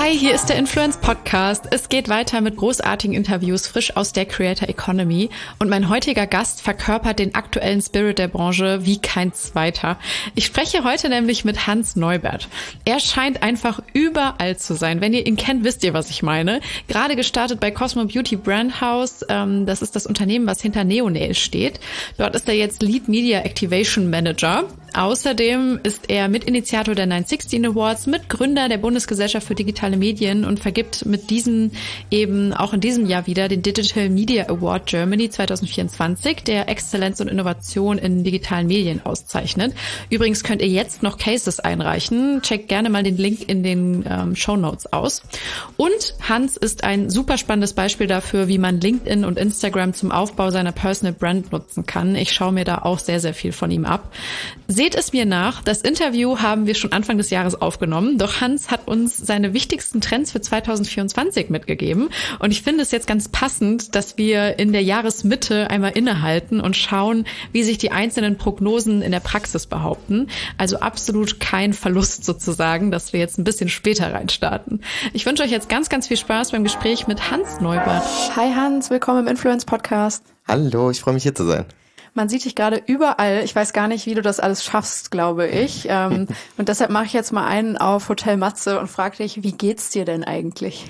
Hi, hier ist der Influence Podcast. Es geht weiter mit großartigen Interviews frisch aus der Creator Economy und mein heutiger Gast verkörpert den aktuellen Spirit der Branche wie kein zweiter. Ich spreche heute nämlich mit Hans Neubert. Er scheint einfach überall zu sein. Wenn ihr ihn kennt, wisst ihr, was ich meine. Gerade gestartet bei Cosmo Beauty Brand House. Das ist das Unternehmen, was hinter Neonail steht. Dort ist er jetzt Lead Media Activation Manager. Außerdem ist er Mitinitiator der 916 Awards, Mitgründer der Bundesgesellschaft für digitale Medien und vergibt mit diesen eben auch in diesem Jahr wieder den Digital Media Award Germany 2024, der Exzellenz und Innovation in digitalen Medien auszeichnet. Übrigens könnt ihr jetzt noch Cases einreichen. Checkt gerne mal den Link in den Shownotes aus. Und Hans ist ein super spannendes Beispiel dafür, wie man LinkedIn und Instagram zum Aufbau seiner Personal Brand nutzen kann. Ich schaue mir da auch sehr, sehr viel von ihm ab. Seht es mir nach, das Interview haben wir schon Anfang des Jahres aufgenommen, doch Hans hat uns seine wichtigsten Trends für 2024 mitgegeben und ich finde es jetzt ganz passend, dass wir in der Jahresmitte einmal innehalten und schauen, wie sich die einzelnen Prognosen in der Praxis behaupten. Also absolut kein Verlust sozusagen, dass wir jetzt ein bisschen später reinstarten. Ich wünsche euch jetzt ganz, ganz viel Spaß beim Gespräch mit Hans Neubert. Hi Hans, willkommen im Influence Podcast. Hallo, ich freue mich hier zu sein. Man sieht dich gerade überall. Ich weiß gar nicht, wie du das alles schaffst, glaube ich. Und deshalb mache ich jetzt mal einen auf Hotel Matze und frage dich, wie geht's dir denn eigentlich?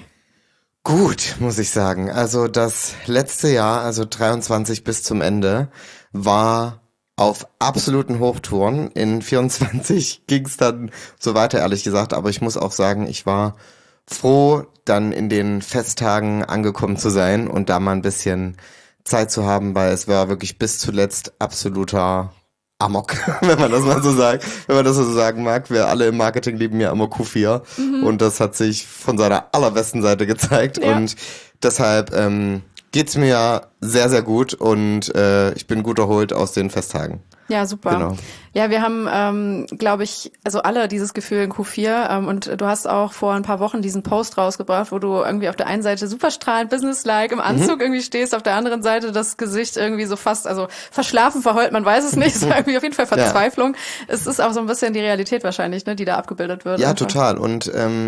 Gut, muss ich sagen. Also das letzte Jahr, also 23 bis zum Ende, war auf absoluten Hochtouren. In 24 ging es dann so weiter, ehrlich gesagt. Aber ich muss auch sagen, ich war froh, dann in den Festtagen angekommen zu sein und da mal ein bisschen Zeit zu haben, weil es war wirklich bis zuletzt absoluter Amok, wenn man das mal so sagt, wenn man das so sagen mag. Wir alle im Marketing lieben ja immer Q4 und das hat sich von seiner allerbesten Seite gezeigt und deshalb geht's mir sehr, sehr gut und ich bin gut erholt aus den Festtagen. Ja, super. Genau. Ja, wir haben, glaube ich, also alle dieses Gefühl in Q4 und du hast auch vor ein paar Wochen diesen Post rausgebracht, wo du irgendwie auf der einen Seite super strahlend, businesslike im Anzug irgendwie stehst, auf der anderen Seite das Gesicht irgendwie so fast, also verschlafen, verheult, man weiß es nicht, es war irgendwie auf jeden Fall Verzweiflung. Ja. Es ist auch so ein bisschen die Realität wahrscheinlich, ne, die da abgebildet wird. Ja, einfach. Total und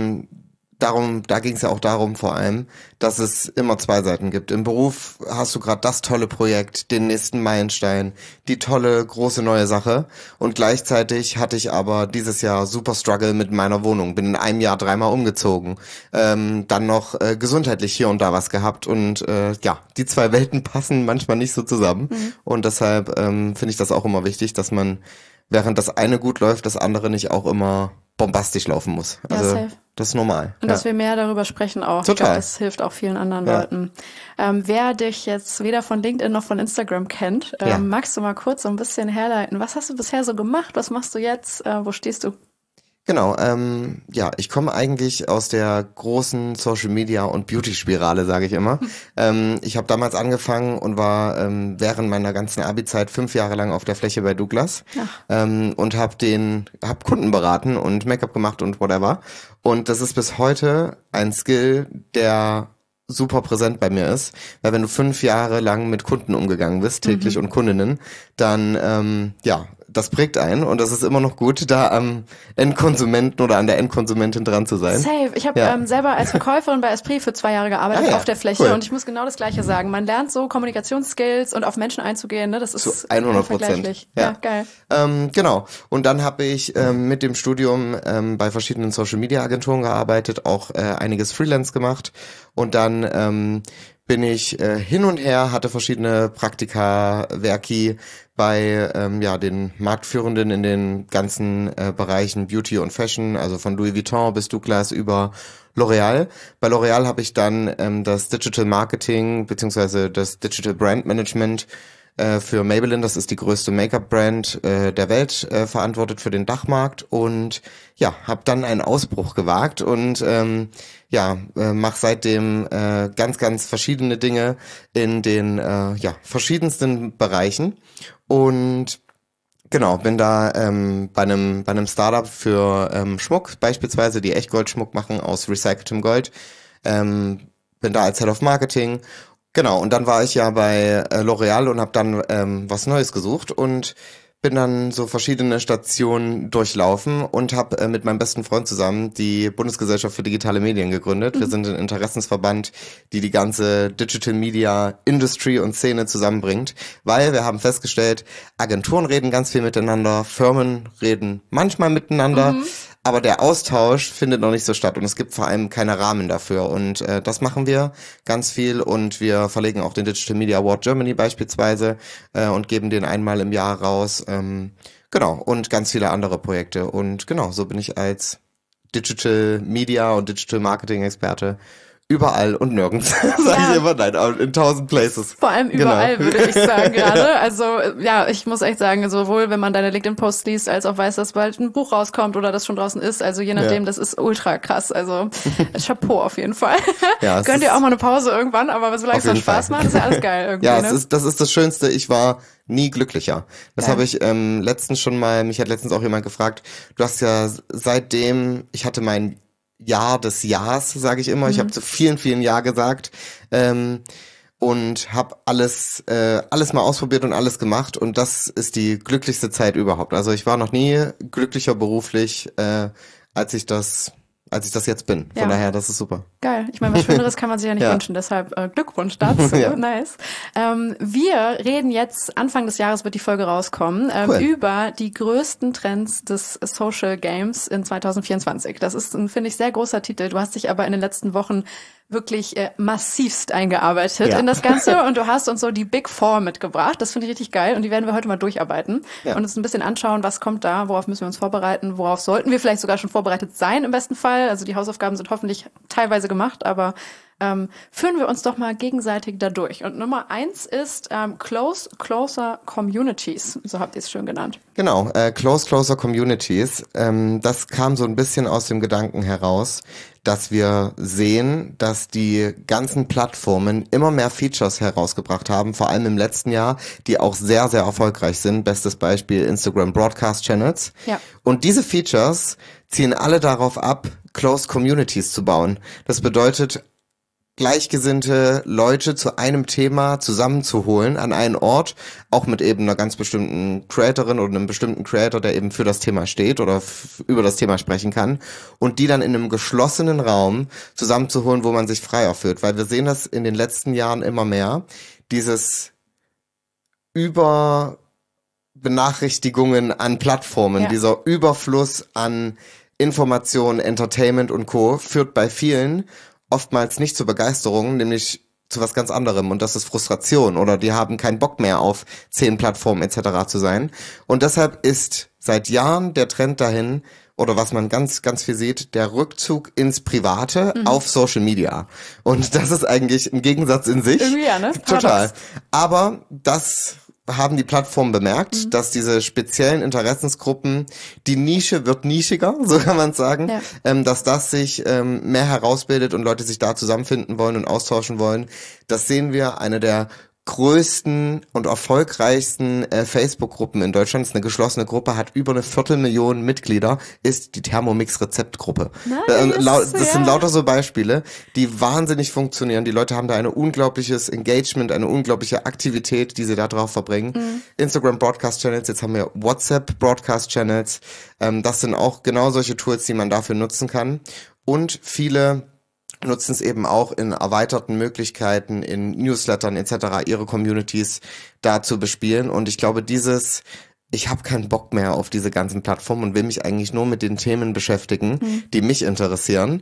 da ging es ja auch darum vor allem, dass es immer zwei Seiten gibt. Im Beruf hast du gerade das tolle Projekt, den nächsten Meilenstein, die tolle, große neue Sache. Und gleichzeitig hatte ich aber dieses Jahr super Struggle mit meiner Wohnung. Bin in einem Jahr 3-mal umgezogen. Dann noch gesundheitlich hier und da was gehabt. Und die zwei Welten passen manchmal nicht so zusammen. Und deshalb finde ich das auch immer wichtig, dass man, während das eine gut läuft, das andere nicht auch immer bombastisch laufen muss. Also ja, das ist normal. Und dass wir mehr darüber sprechen auch. Total. Ich glaube, das hilft auch vielen anderen Leuten. Wer dich jetzt weder von LinkedIn noch von Instagram kennt, magst du mal kurz so ein bisschen herleiten? Was hast du bisher so gemacht? Was machst du jetzt? Wo stehst du? Genau, ich komme eigentlich aus der großen Social Media und Beauty-Spirale, sage ich immer. Ich habe damals angefangen und war während meiner ganzen Abi-Zeit 5 Jahre lang auf der Fläche bei Douglas und hab Kunden beraten und Make-up gemacht und whatever. Und das ist bis heute ein Skill, der super präsent bei mir ist, weil wenn du 5 Jahre lang mit Kunden umgegangen bist, täglich und Kundinnen, dann das prägt einen und das ist immer noch gut, da am Endkonsumenten oder an der Endkonsumentin dran zu sein. Safe. Ich habe selber als Verkäuferin bei Esprit für 2 Jahre gearbeitet auf der Fläche und ich muss genau das Gleiche sagen. Man lernt so Kommunikationsskills und auf Menschen einzugehen, ne? Das ist zu 100%. Ja, geil. Genau. Und dann habe ich mit dem Studium bei verschiedenen Social Media Agenturen gearbeitet, auch einiges Freelance gemacht und dann bin ich hin und her, hatte verschiedene Praktika, Werki bei den Marktführenden in den ganzen Bereichen Beauty und Fashion, also von Louis Vuitton bis Douglas über L'Oreal. Bei L'Oreal habe ich dann das Digital Marketing beziehungsweise das Digital Brand Management für Maybelline, das ist die größte Make-up-Brand der Welt, verantwortet für den Dachmarkt und habe dann einen Ausbruch gewagt und mache seitdem ganz, ganz verschiedene Dinge in den verschiedensten Bereichen und genau, bin da bei einem Startup für Schmuck beispielsweise, die Echtgoldschmuck machen aus recyceltem Gold, bin da als Head of Marketing. Genau, und dann war ich ja bei L'Oreal und habe dann was Neues gesucht und bin dann so verschiedene Stationen durchlaufen und habe mit meinem besten Freund zusammen die Bundesgesellschaft für digitale Medien gegründet. Wir sind ein Interessensverband, die ganze Digital Media Industry und Szene zusammenbringt, weil wir haben festgestellt, Agenturen reden ganz viel miteinander, Firmen reden manchmal miteinander, aber der Austausch findet noch nicht so statt und es gibt vor allem keine Rahmen dafür und das machen wir ganz viel und wir verlegen auch den Digital Media Award Germany beispielsweise und geben den einmal im Jahr raus, genau, und ganz viele andere Projekte und genau, so bin ich als Digital Media und Digital Marketing Experte überall und nirgends, sage ich immer, nein, in 1000 Places. Vor allem überall, würde ich sagen gerade. Also ja, ich muss echt sagen, sowohl wenn man deine LinkedIn-Posts liest, als auch weiß, dass bald ein Buch rauskommt oder das schon draußen ist. Also je nachdem, das ist ultra krass. Also Chapeau auf jeden Fall. Ja, gönnt ihr auch mal eine Pause irgendwann, aber solange es noch Spaß macht, ist ja alles geil irgendwie. Ja, das ist das Schönste. Ich war nie glücklicher. Das habe ich letztens schon mal, mich hat letztens auch jemand gefragt, du hast ja seitdem, ich hatte mein Jahr des Jahres, sage ich immer. Ich habe zu vielen, vielen Jahr gesagt und habe alles mal ausprobiert und alles gemacht und das ist die glücklichste Zeit überhaupt. Also ich war noch nie glücklicher beruflich, als ich das jetzt bin. Von daher, das ist super. Geil. Ich meine, was Schöneres kann man sich ja nicht wünschen. Deshalb Glückwunsch dazu. Ja. Nice. Wir reden jetzt, Anfang des Jahres wird die Folge rauskommen, cool, über die größten Trends des Social Games in 2024. Das ist ein, finde ich, sehr großer Titel. Du hast dich aber in den letzten Wochen wirklich massivst eingearbeitet in das Ganze und du hast uns so die Big Four mitgebracht. Das finde ich richtig geil und die werden wir heute mal durcharbeiten und uns ein bisschen anschauen, was kommt da, worauf müssen wir uns vorbereiten, worauf sollten wir vielleicht sogar schon vorbereitet sein im besten Fall. Also die Hausaufgaben sind hoffentlich teilweise gemacht, aber führen wir uns doch mal gegenseitig da durch. Und Nummer 1 ist Closer Communities, so habt ihr es schön genannt. Genau, Closer Communities. Das kam so ein bisschen aus dem Gedanken heraus, dass wir sehen, dass die ganzen Plattformen immer mehr Features herausgebracht haben, vor allem im letzten Jahr, die auch sehr, sehr erfolgreich sind. Bestes Beispiel Instagram Broadcast Channels. Ja. Und diese Features zielen alle darauf ab, Close Communities zu bauen. Das bedeutet, gleichgesinnte Leute zu einem Thema zusammenzuholen an einen Ort, auch mit eben einer ganz bestimmten Creatorin oder einem bestimmten Creator, der eben für das Thema steht oder über das Thema sprechen kann und die dann in einem geschlossenen Raum zusammenzuholen, wo man sich freier fühlt, weil wir sehen das in den letzten Jahren immer mehr, dieses Überbenachrichtigungen an Plattformen, dieser Überfluss an Informationen, Entertainment und Co. führt bei vielen oftmals nicht zur Begeisterung, nämlich zu was ganz anderem und das ist Frustration oder die haben keinen Bock mehr auf 10 Plattformen etc. zu sein und deshalb ist seit Jahren der Trend dahin oder was man ganz, ganz viel sieht, der Rückzug ins Private auf Social Media und das ist eigentlich ein Gegensatz in sich. Irgendwie ja, ne? Total. Aber das haben die Plattformen bemerkt, dass diese speziellen Interessensgruppen, die Nische wird nischiger, so kann man sagen, dass das sich mehr herausbildet und Leute sich da zusammenfinden wollen und austauschen wollen. Das sehen wir, eine der größten und erfolgreichsten Facebook-Gruppen in Deutschland, ist eine geschlossene Gruppe, hat über 250.000 Mitglieder, ist die Thermomix-Rezeptgruppe. Nice, das sind lauter so Beispiele, die wahnsinnig funktionieren. Die Leute haben da ein unglaubliches Engagement, eine unglaubliche Aktivität, die sie da drauf verbringen. Instagram Broadcast Channels, jetzt haben wir WhatsApp Broadcast Channels. Das sind auch genau solche Tools, die man dafür nutzen kann. Und viele nutzen es eben auch in erweiterten Möglichkeiten, in Newslettern etc. ihre Communities da zu bespielen. Und ich glaube, ich habe keinen Bock mehr auf diese ganzen Plattformen und will mich eigentlich nur mit den Themen beschäftigen, die mich interessieren.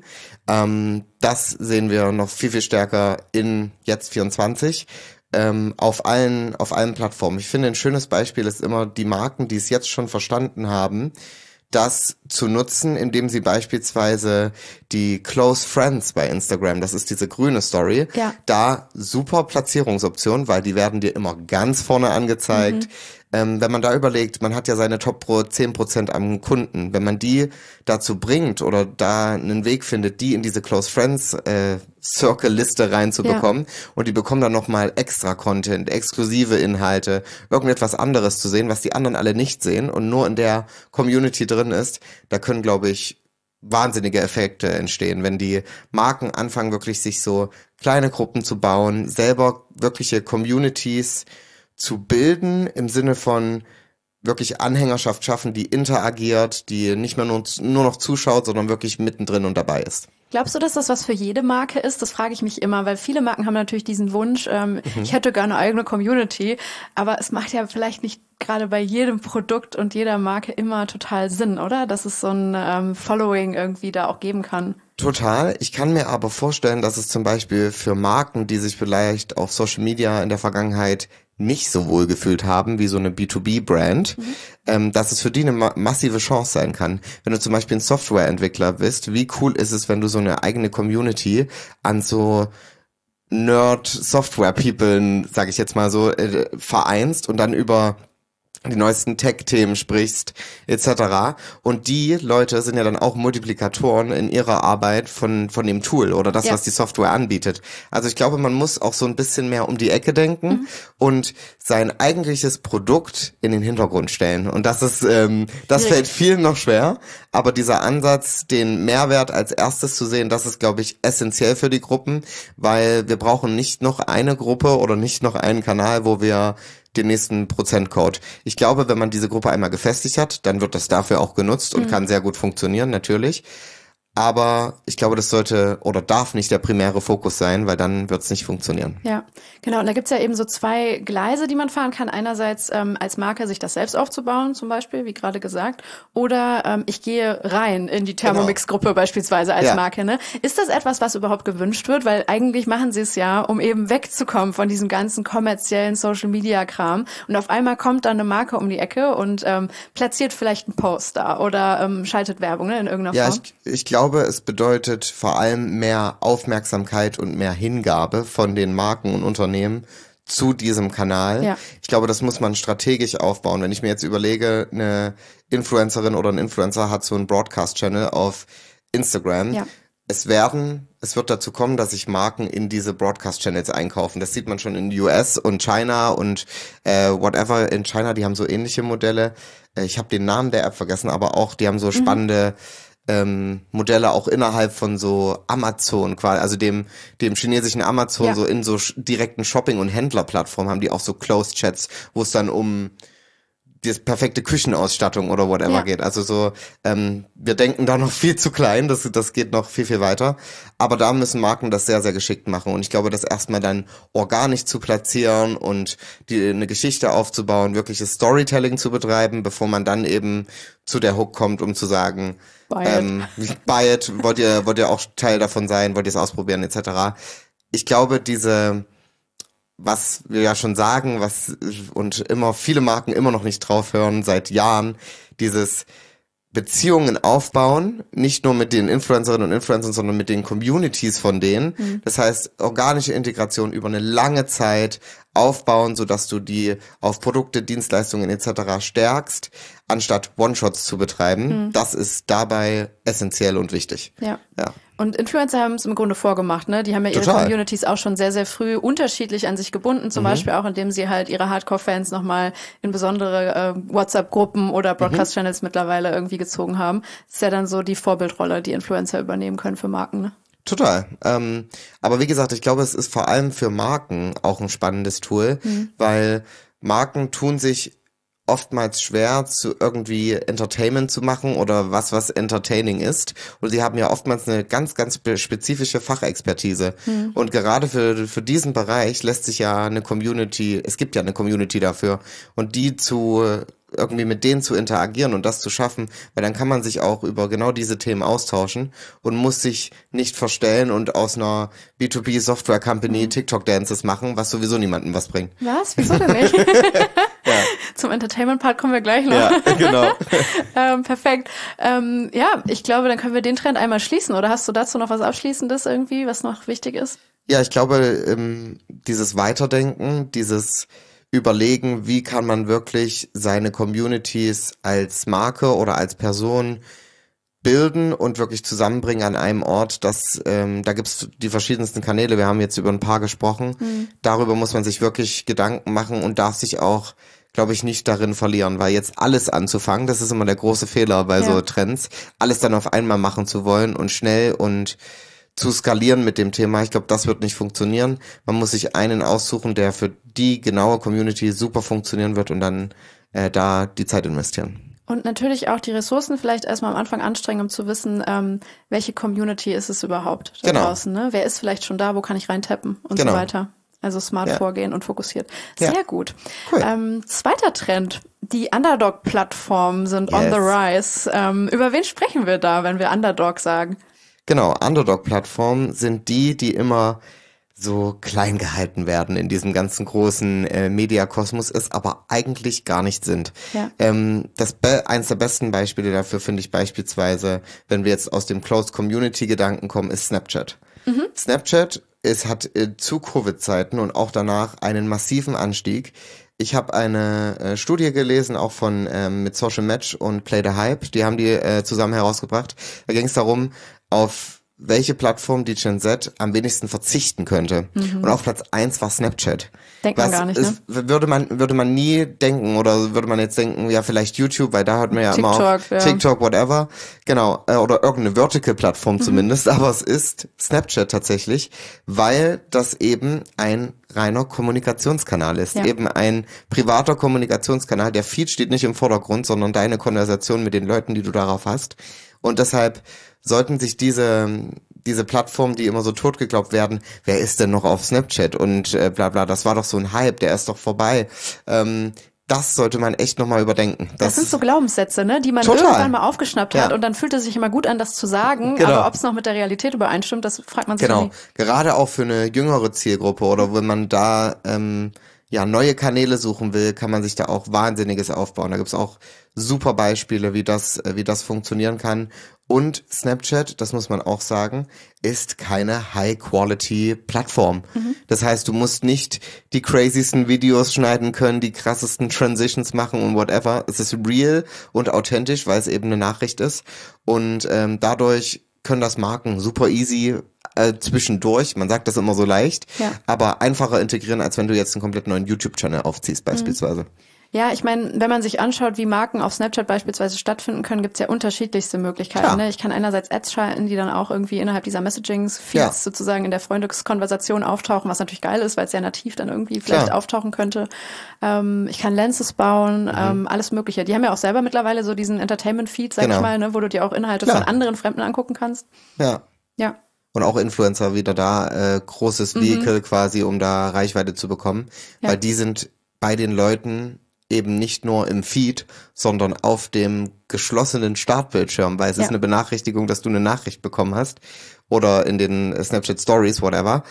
Das sehen wir noch viel, viel stärker in jetzt 24. Auf allen Plattformen. Ich finde, ein schönes Beispiel ist immer die Marken, die es jetzt schon verstanden haben, das zu nutzen, indem sie beispielsweise die Close Friends bei Instagram, das ist diese grüne Story, da super Platzierungsoption, weil die werden dir immer ganz vorne angezeigt. Wenn man da überlegt, man hat ja seine Top Pro 10% am Kunden, wenn man die dazu bringt oder da einen Weg findet, die in diese Close Friends Circle-Liste reinzubekommen und die bekommen dann nochmal extra Content, exklusive Inhalte, irgendetwas anderes zu sehen, was die anderen alle nicht sehen und nur in der Community drin ist, da können, glaube ich, wahnsinnige Effekte entstehen, wenn die Marken anfangen, wirklich sich so kleine Gruppen zu bauen, selber wirkliche Communities zu bilden, im Sinne von wirklich Anhängerschaft schaffen, die interagiert, die nicht mehr nur noch zuschaut, sondern wirklich mittendrin und dabei ist. Glaubst du, dass das was für jede Marke ist? Das frage ich mich immer, weil viele Marken haben natürlich diesen Wunsch, ich hätte gerne eine eigene Community, aber es macht ja vielleicht nicht gerade bei jedem Produkt und jeder Marke immer total Sinn, oder? Dass es so ein Following irgendwie da auch geben kann. Total. Ich kann mir aber vorstellen, dass es zum Beispiel für Marken, die sich vielleicht auf Social Media in der Vergangenheit nicht so wohl gefühlt haben wie so eine B2B-Brand, dass es für die eine massive Chance sein kann. Wenn du zum Beispiel ein Softwareentwickler bist, wie cool ist es, wenn du so eine eigene Community an so Nerd-Software-People, sage ich jetzt mal so, vereinst und dann über die neuesten Tech-Themen sprichst, etc. Und die Leute sind ja dann auch Multiplikatoren in ihrer Arbeit von dem Tool oder das, was die Software anbietet. Also ich glaube, man muss auch so ein bisschen mehr um die Ecke denken und sein eigentliches Produkt in den Hintergrund stellen. Und das ist, das fällt vielen noch schwer. Aber dieser Ansatz, den Mehrwert als erstes zu sehen, das ist, glaube ich, essentiell für die Gruppen, weil wir brauchen nicht noch eine Gruppe oder nicht noch einen Kanal, wo wir den nächsten Prozentcode. Ich glaube, wenn man diese Gruppe einmal gefestigt hat, dann wird das dafür auch genutzt und kann sehr gut funktionieren, natürlich. Aber ich glaube, das sollte oder darf nicht der primäre Fokus sein, weil dann wird es nicht funktionieren. Ja, genau. Und da gibt's ja eben so zwei Gleise, die man fahren kann. Einerseits als Marke sich das selbst aufzubauen, zum Beispiel, wie gerade gesagt. Oder ich gehe rein in die Thermomix-Gruppe beispielsweise als Marke. Ne? Ist das etwas, was überhaupt gewünscht wird? Weil eigentlich machen sie es ja, um eben wegzukommen von diesem ganzen kommerziellen Social-Media-Kram. Und auf einmal kommt dann eine Marke um die Ecke und platziert vielleicht einen Post da oder schaltet Werbung, ne, in irgendeiner Form. Ich glaube, es bedeutet vor allem mehr Aufmerksamkeit und mehr Hingabe von den Marken und Unternehmen zu diesem Kanal. Ja. Ich glaube, das muss man strategisch aufbauen. Wenn ich mir jetzt überlege, eine Influencerin oder ein Influencer hat so einen Broadcast-Channel auf Instagram. Ja. Es wird dazu kommen, dass sich Marken in diese Broadcast-Channels einkaufen. Das sieht man schon in US und China und whatever. In China, die haben so ähnliche Modelle. Ich habe den Namen der App vergessen, aber auch, die haben so spannende Modelle auch innerhalb von so Amazon quasi, also dem chinesischen Amazon, so in so direkten Shopping- und Händlerplattformen haben die auch so Closed Chats, wo es dann um die perfekte Küchenausstattung oder whatever geht. Also so, wir denken da noch viel zu klein, das geht noch viel, viel weiter. Aber da müssen Marken das sehr, sehr geschickt machen. Und ich glaube, das erstmal dann organisch zu platzieren und eine Geschichte aufzubauen, wirkliches Storytelling zu betreiben, bevor man dann eben zu der Hook kommt, um zu sagen, buy it, wollt ihr auch Teil davon sein, wollt ihr es ausprobieren, etc. Ich glaube, was wir ja schon sagen, und immer viele Marken immer noch nicht drauf hören, seit Jahren, dieses Beziehungen aufbauen, nicht nur mit den Influencerinnen und Influencern, sondern mit den Communities von denen. Das heißt, organische Integration über eine lange Zeit aufbauen, sodass du die auf Produkte, Dienstleistungen etc. stärkst, anstatt One-Shots zu betreiben. Das ist dabei essentiell und wichtig. Ja. Und Influencer haben es im Grunde vorgemacht, ne? Die haben ja ihre Communities auch schon sehr, sehr früh unterschiedlich an sich gebunden, zum Beispiel auch, indem sie halt ihre Hardcore-Fans nochmal in besondere WhatsApp-Gruppen oder Broadcast-Channels mittlerweile irgendwie gezogen haben. Das ist ja dann so die Vorbildrolle, die Influencer übernehmen können für Marken, ne? Total. Aber wie gesagt, ich glaube, es ist vor allem für Marken auch ein spannendes Tool, weil Marken tun sich oftmals schwer, zu irgendwie Entertainment zu machen oder was entertaining ist. Und sie haben ja oftmals eine ganz, ganz spezifische Fachexpertise. Und gerade für diesen Bereich lässt sich ja es gibt ja eine Community dafür. Und die irgendwie mit denen zu interagieren und das zu schaffen, weil dann kann man sich auch über genau diese Themen austauschen und muss sich nicht verstellen und aus einer B2B-Software-Company TikTok-Dances machen, was sowieso niemandem was bringt. Was? Wieso denn nicht? Zum Entertainment-Part kommen wir gleich noch. Ja, genau. Perfekt. Ich glaube, dann können wir den Trend einmal schließen. Oder hast du dazu noch was Abschließendes irgendwie, was noch wichtig ist? Ja, ich glaube, dieses Weiterdenken, dieses Überlegen, wie kann man wirklich seine Communities als Marke oder als Person bilden und wirklich zusammenbringen an einem Ort. Da gibt's die verschiedensten Kanäle. Wir haben jetzt über ein paar gesprochen. Darüber muss man sich wirklich Gedanken machen und darf sich auch, glaube ich, nicht darin verlieren, weil jetzt alles anzufangen, das ist immer der große Fehler bei so Trends, alles dann auf einmal machen zu wollen und schnell und zu skalieren mit dem Thema. Ich glaube, das wird nicht funktionieren. Man muss sich einen aussuchen, der für die genaue Community super funktionieren wird und dann da die Zeit investieren. Und natürlich auch die Ressourcen vielleicht erstmal am Anfang anstrengen, um zu wissen, welche Community ist es überhaupt da draußen, ne? Wer ist vielleicht schon da, wo kann ich reintappen und so weiter. Also smart vorgehen und fokussiert. Sehr gut. Cool. Zweiter Trend, die Underdog-Plattformen sind on the rise. Über wen sprechen wir da, wenn wir Underdog sagen? Genau, Underdog-Plattformen sind die immer so klein gehalten werden in diesem ganzen großen Mediakosmos, es aber eigentlich gar nicht sind. Ja. Eins der besten Beispiele dafür finde ich beispielsweise, wenn wir jetzt aus dem Closed Community Gedanken kommen, ist Snapchat. Snapchat hat zu Covid-Zeiten und auch danach einen massiven Anstieg. Ich habe eine Studie gelesen, auch von mit Social Match und Play the Hype, die haben die zusammen herausgebracht. Da ging es darum, auf welche Plattform die Gen Z am wenigsten verzichten könnte. Und auf Platz 1 war Snapchat. Denkt man gar nicht, ne? Würde man nie denken, oder würde man jetzt denken, ja, vielleicht YouTube, weil da hört man ja TikTok, immer auf TikTok, whatever. Genau, oder irgendeine Vertical-Plattform zumindest, aber es ist Snapchat tatsächlich, weil das eben ein reiner Kommunikationskanal ist. Eben ein privater Kommunikationskanal. Der Feed steht nicht im Vordergrund, sondern deine Konversation mit den Leuten, die du darauf hast. Und deshalb sollten sich diese Plattformen, die immer so tot geglaubt werden, wer ist denn noch auf Snapchat und bla bla, das war doch so ein Hype, der ist doch vorbei. Das sollte man echt nochmal überdenken. Das sind so Glaubenssätze, ne, die man irgendwann mal aufgeschnappt hat und dann fühlt es sich immer gut an, das zu sagen, aber ob es noch mit der Realität übereinstimmt, das fragt man sich nie. Gerade auch für eine jüngere Zielgruppe oder wenn man da neue Kanäle suchen will, kann man sich da auch Wahnsinniges aufbauen. Da gibt's auch super Beispiele, wie das funktionieren kann. Und Snapchat, das muss man auch sagen, ist keine High-Quality-Plattform. Das heißt, du musst nicht die craziesten Videos schneiden können, die krassesten Transitions machen und whatever. Es ist real und authentisch, weil es eben eine Nachricht ist. Und dadurch können das Marken super easy zwischendurch, man sagt das immer so leicht, aber einfacher integrieren, als wenn du jetzt einen komplett neuen YouTube-Channel aufziehst beispielsweise. Ja, ich meine, wenn man sich anschaut, wie Marken auf Snapchat beispielsweise stattfinden können, gibt's ja unterschiedlichste Möglichkeiten. Ne? Ich kann einerseits Ads schalten, die dann auch irgendwie innerhalb dieser Messaging-Feeds sozusagen in der Freundeskonversation auftauchen, was natürlich geil ist, weil es ja nativ dann irgendwie vielleicht auftauchen könnte. Ich kann Lenses bauen, alles Mögliche. Die haben ja auch selber mittlerweile so diesen Entertainment-Feed, sag ich mal, ne, wo du dir auch Inhalte von anderen Fremden angucken kannst. Ja. Und auch Influencer wieder da, großes Vehikel quasi, um da Reichweite zu bekommen. Weil die sind bei den Leuten eben nicht nur im Feed, sondern auf dem geschlossenen Startbildschirm, weil es ist eine Benachrichtigung, dass du eine Nachricht bekommen hast oder in den Snapchat Stories, whatever,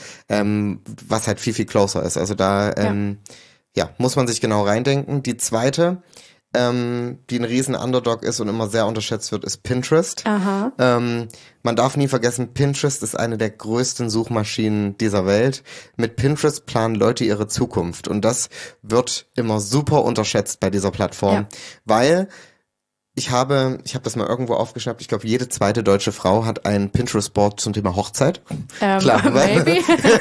was halt viel, viel closer ist. Also da muss man sich genau reindenken. Die zweite, die ein riesen Underdog ist und immer sehr unterschätzt wird, ist Pinterest. Man darf nie vergessen, Pinterest ist eine der größten Suchmaschinen dieser Welt. Mit Pinterest planen Leute ihre Zukunft und das wird immer super unterschätzt bei dieser Plattform, weil ich habe das mal irgendwo aufgeschnappt. Ich glaube, jede zweite deutsche Frau hat ein Pinterest-Board zum Thema Hochzeit. Klar, maybe.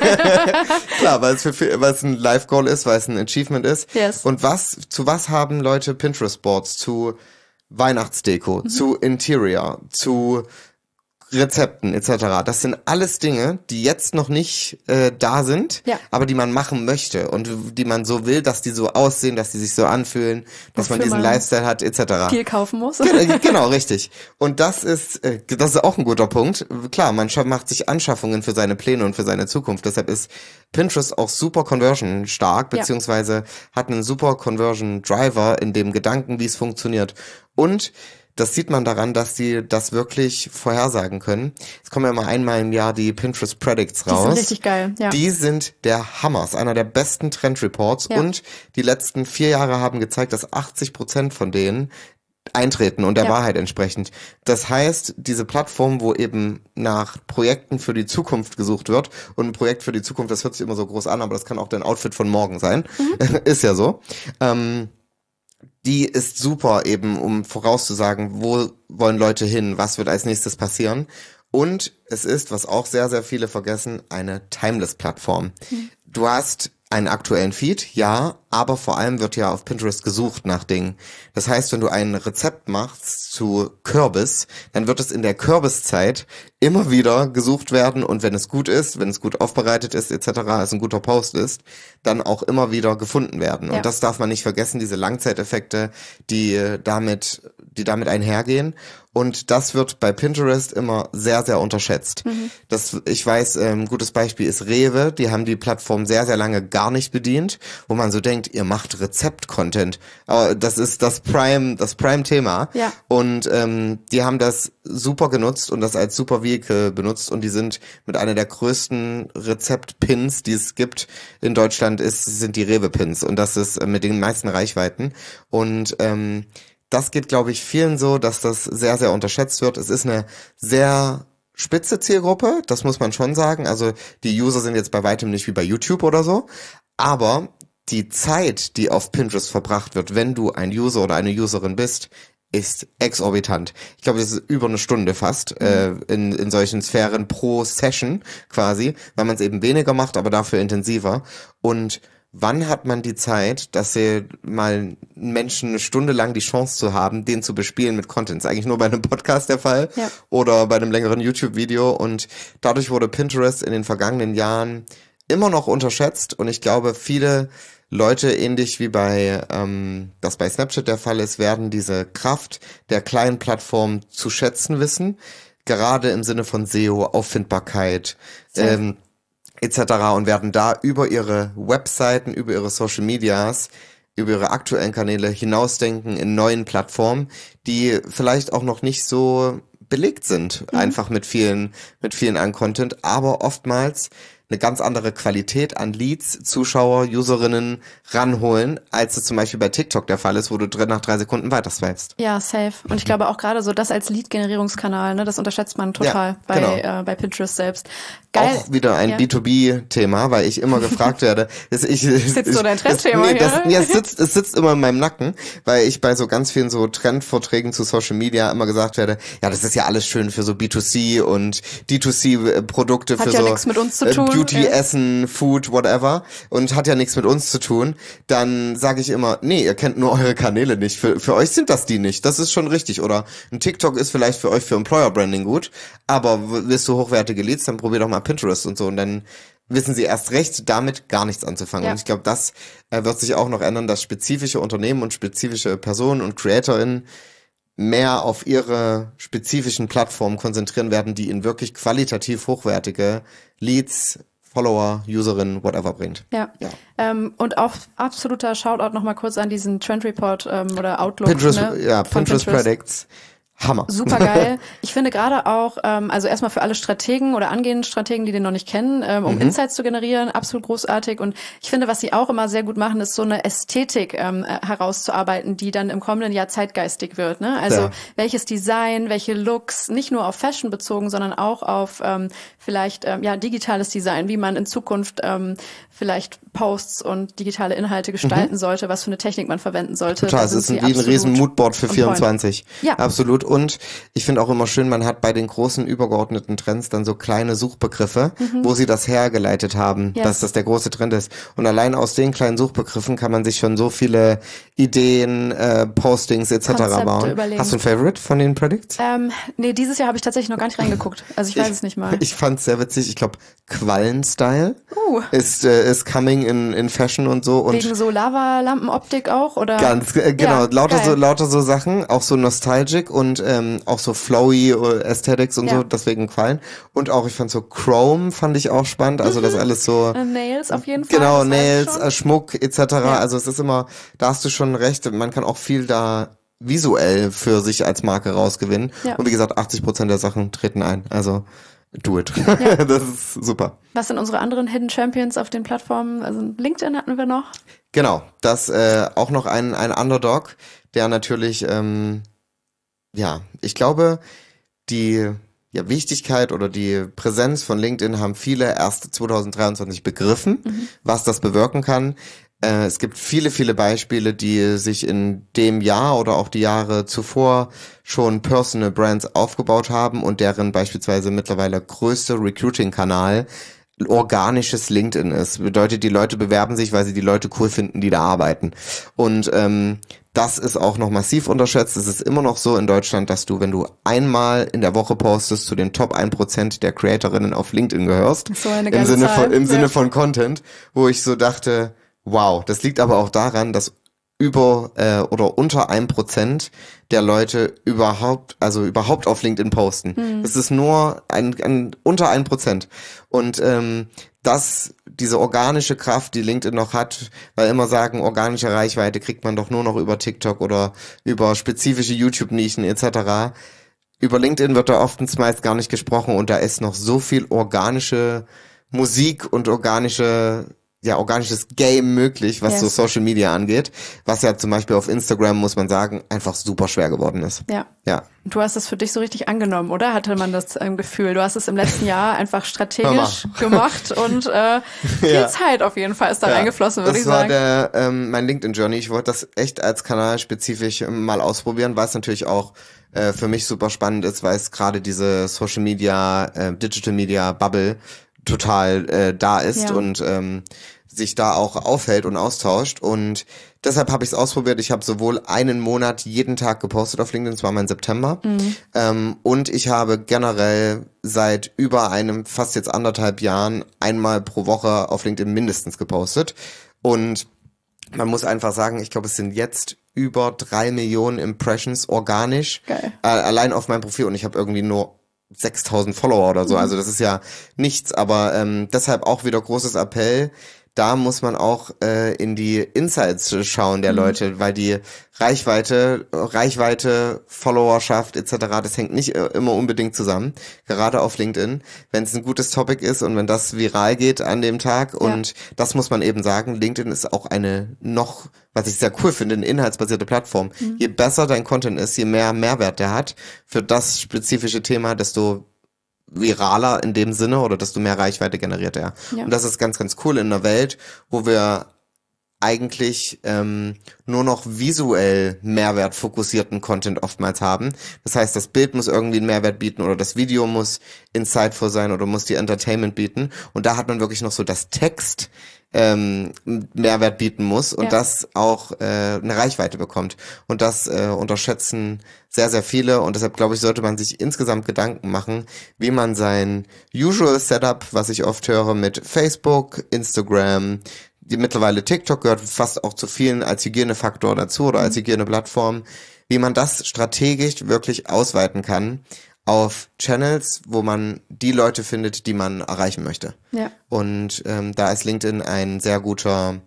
Klar, weil es ein Life-Goal ist, weil es ein Achievement ist. Yes. Und zu was haben Leute Pinterest-Boards? Zu Weihnachtsdeko, zu Interior, zu Rezepten etc. Das sind alles Dinge, die jetzt noch nicht da sind, aber die man machen möchte und die man so will, dass die so aussehen, dass die sich so anfühlen, dass man diesen Lifestyle hat etc. Viel kaufen muss. Genau, richtig. Und das ist auch ein guter Punkt. Klar, man macht sich Anschaffungen für seine Pläne und für seine Zukunft. Deshalb ist Pinterest auch super Conversion stark, beziehungsweise hat einen super Conversion Driver in dem Gedanken, wie es funktioniert. Und das sieht man daran, dass die das wirklich vorhersagen können. Es kommen ja immer einmal im Jahr die Pinterest Predicts raus. Die sind richtig geil, Die sind der Hammer, ist einer der besten Trendreports und die letzten 4 Jahre haben gezeigt, dass 80% von denen eintreten und der Wahrheit entsprechend. Das heißt, diese Plattform, wo eben nach Projekten für die Zukunft gesucht wird und ein Projekt für die Zukunft, das hört sich immer so groß an, aber das kann auch dein Outfit von morgen sein. Ist ja so. Die ist super eben, um vorauszusagen, wo wollen Leute hin, was wird als nächstes passieren. Und es ist, was auch sehr, sehr viele vergessen, eine Timeless-Plattform. Du hast einen aktuellen Feed, ja, aber vor allem wird ja auf Pinterest gesucht nach Dingen. Das heißt, wenn du ein Rezept machst zu Kürbis, dann wird es in der Kürbiszeit immer wieder gesucht werden und wenn es gut ist, wenn es gut aufbereitet ist etc., es ein guter Post ist, dann auch immer wieder gefunden werden. Ja. Und das darf man nicht vergessen, diese Langzeiteffekte, die damit einhergehen. Und das wird bei Pinterest immer sehr, sehr unterschätzt. Ich weiß, ein gutes Beispiel ist Rewe. Die haben die Plattform sehr, sehr lange gar nicht bedient, wo man so denkt, ihr macht Rezept-Content. Aber das ist das Prime-Thema. Ja. Und die haben das super genutzt und das als super Vehikel benutzt. Und die sind mit einer der größten Rezept-Pins, die es gibt in Deutschland, sind die Rewe-Pins. Und das ist mit den meisten Reichweiten. Und das geht, glaube ich, vielen so, dass das sehr, sehr unterschätzt wird. Es ist eine sehr spitze Zielgruppe, das muss man schon sagen. Also die User sind jetzt bei weitem nicht wie bei YouTube oder so. Aber die Zeit, die auf Pinterest verbracht wird, wenn du ein User oder eine Userin bist, ist exorbitant. Ich glaube, das ist über eine Stunde fast in solchen Sphären pro Session quasi, weil man es eben weniger macht, aber dafür intensiver. Und wann hat man die Zeit, dass sie mal Menschen eine Stunde lang die Chance zu haben, den zu bespielen mit Content? Das ist eigentlich nur bei einem Podcast der Fall oder bei einem längeren YouTube-Video. Und dadurch wurde Pinterest in den vergangenen Jahren immer noch unterschätzt. Und ich glaube, viele Leute, ähnlich wie das bei Snapchat der Fall ist, werden diese Kraft der kleinen Plattform zu schätzen wissen. Gerade im Sinne von SEO, Auffindbarkeit, etc. und werden da über ihre Webseiten, über ihre Social Medias, über ihre aktuellen Kanäle hinausdenken in neuen Plattformen, die vielleicht auch noch nicht so belegt sind, einfach mit vielen an Content, aber oftmals eine ganz andere Qualität an Leads, Zuschauer, Userinnen ranholen, als es zum Beispiel bei TikTok der Fall ist, wo du nach 3 Sekunden weiter swipest. Ja, safe. Und ich glaube auch gerade so das als Lead-Generierungskanal, ne, das unterschätzt man total bei Pinterest selbst. Geil. Auch wieder ein B2B-Thema, weil ich immer gefragt werde. Sitzt so dein Trendthema hier? Es sitzt immer in meinem Nacken, weil ich bei so ganz vielen so Trendvorträgen zu Social Media immer gesagt werde, ja, das ist ja alles schön für so B2C und D2C-Produkte für ja so nichts mit uns zu tun. Beauty, Essen, Food, whatever und hat ja nichts mit uns zu tun. Dann sage ich immer, nee, ihr kennt nur eure Kanäle nicht. Für euch sind das die nicht. Das ist schon richtig. Oder ein TikTok ist vielleicht für euch für Employer Branding gut, aber willst du hochwertige Leads, dann probier doch mal Pinterest und so und dann wissen sie erst recht damit gar nichts anzufangen. Ja. Und ich glaube, das wird sich auch noch ändern, dass spezifische Unternehmen und spezifische Personen und CreatorInnen mehr auf ihre spezifischen Plattformen konzentrieren werden, die ihnen wirklich qualitativ hochwertige Leads, Follower, Userinnen, whatever bringt. Ja. Und auch absoluter Shoutout nochmal kurz an diesen Trend Report oder Outlook. Pinterest Predicts. Hammer. Super geil. Ich finde gerade auch, also erstmal für alle Strategen oder angehenden Strategen, die den noch nicht kennen, um Insights zu generieren, absolut großartig. Und ich finde, was sie auch immer sehr gut machen, ist so eine Ästhetik herauszuarbeiten, die dann im kommenden Jahr zeitgeistig wird. Ne? Also welches Design, welche Looks, nicht nur auf Fashion bezogen, sondern auch auf vielleicht digitales Design, wie man in Zukunft vielleicht Posts und digitale Inhalte gestalten sollte, was für eine Technik man verwenden sollte. Total, es ist wie ein riesen Moodboard für 24. Ja. Absolut. Und ich finde auch immer schön, man hat bei den großen übergeordneten Trends dann so kleine Suchbegriffe, wo sie das hergeleitet haben, dass das der große Trend ist. Und allein aus den kleinen Suchbegriffen kann man sich schon so viele Ideen, Postings etc. Konzepte bauen. Überlegen. Hast du ein Favorite von den Predicts? Nee, dieses Jahr habe ich tatsächlich noch gar nicht reingeguckt. Also ich weiß es nicht mal. Ich fand's sehr witzig. Ich glaube, Quallen-Style ist coming in Fashion und so. Und wegen so Lavalampenoptik auch, oder? Ganz, genau. Lauter so Sachen, auch so nostalgic und auch so flowy Aesthetics und so, deswegen Quallen. Und auch, ich fand so Chrome fand ich auch spannend, also das alles so. Nails auf jeden Fall. Genau, Nails, Schmuck etc. Ja. Also es ist immer, da hast du schon recht, man kann auch viel da visuell für sich als Marke rausgewinnen. Ja. Und wie gesagt, 80% der Sachen treten ein. Also do it. Ja. Das ist super. Was sind unsere anderen Hidden Champions auf den Plattformen? Also LinkedIn hatten wir noch. Genau, das auch noch ein Underdog, der natürlich, ich glaube, die Wichtigkeit oder die Präsenz von LinkedIn haben viele erst 2023 begriffen, was das bewirken kann. Es gibt viele Beispiele, die sich in dem Jahr oder auch die Jahre zuvor schon Personal Brands aufgebaut haben und deren beispielsweise mittlerweile größte Recruiting-Kanal organisches LinkedIn ist. Bedeutet, die Leute bewerben sich, weil sie die Leute cool finden, die da arbeiten. Und das ist auch noch massiv unterschätzt. Es ist immer noch so in Deutschland, dass du, wenn du einmal in der Woche postest, zu den Top 1% der Creatorinnen auf LinkedIn gehörst. So eine Im geile Sinne von Content, wo ich so dachte, wow, das liegt aber auch daran, dass über oder unter 1% der Leute überhaupt auf LinkedIn posten. Das ist nur unter 1%. Und diese organische Kraft, die LinkedIn noch hat, weil immer sagen, organische Reichweite kriegt man doch nur noch über TikTok oder über spezifische YouTube-Nischen etc. Über LinkedIn wird da oftens meist gar nicht gesprochen und da ist noch so viel organische Musik und organisches Game möglich, was so Social Media angeht, was ja zum Beispiel auf Instagram, muss man sagen, einfach super schwer geworden ist. Ja. Du hast es für dich so richtig angenommen, oder? Hatte man das Gefühl? Du hast es im letzten Jahr einfach strategisch gemacht und viel Zeit auf jeden Fall ist da reingeflossen, würde ich sagen. Das war mein LinkedIn-Journey. Ich wollte das echt als Kanal spezifisch mal ausprobieren, weil es natürlich auch für mich super spannend ist, weil es gerade diese Social Media, Digital Media Bubble total da ist und sich da auch aufhält und austauscht und deshalb habe ich es ausprobiert. Ich habe sowohl einen Monat jeden Tag gepostet auf LinkedIn, das war mein September und ich habe generell seit über fast jetzt 1,5 Jahren einmal pro Woche auf LinkedIn mindestens gepostet und man muss einfach sagen, ich glaube, es sind jetzt über 3 Millionen Impressions organisch, allein auf meinem Profil und ich habe irgendwie nur 6.000 Follower oder so, also das ist ja nichts, aber deshalb auch wieder großes Appell, da muss man auch in die Insights schauen der Leute, weil die Reichweite, Followerschaft etc., das hängt nicht immer unbedingt zusammen, gerade auf LinkedIn, wenn es ein gutes Topic ist und wenn das viral geht an dem Tag und das muss man eben sagen, LinkedIn ist auch was ich sehr cool finde, eine inhaltsbasierte Plattform. Je besser dein Content ist, je mehr Mehrwert der hat für das spezifische Thema, desto viraler in dem Sinne oder desto mehr Reichweite generiert er. Und das ist ganz, ganz cool in einer Welt, wo wir eigentlich nur noch visuell mehrwertfokussierten Content oftmals haben. Das heißt, das Bild muss irgendwie einen Mehrwert bieten oder das Video muss insightful sein oder muss die Entertainment bieten. Und da hat man wirklich noch so das Text Mehrwert bieten muss und das auch eine Reichweite bekommt. Und das unterschätzen sehr, sehr viele und deshalb glaube ich, sollte man sich insgesamt Gedanken machen, wie man sein Usual Setup, was ich oft höre mit Facebook, Instagram, die mittlerweile TikTok gehört fast auch zu vielen als Hygienefaktor dazu oder als Hygieneplattform, wie man das strategisch wirklich ausweiten kann auf Channels, wo man die Leute findet, die man erreichen möchte. Ja. Und da ist LinkedIn eine sehr gute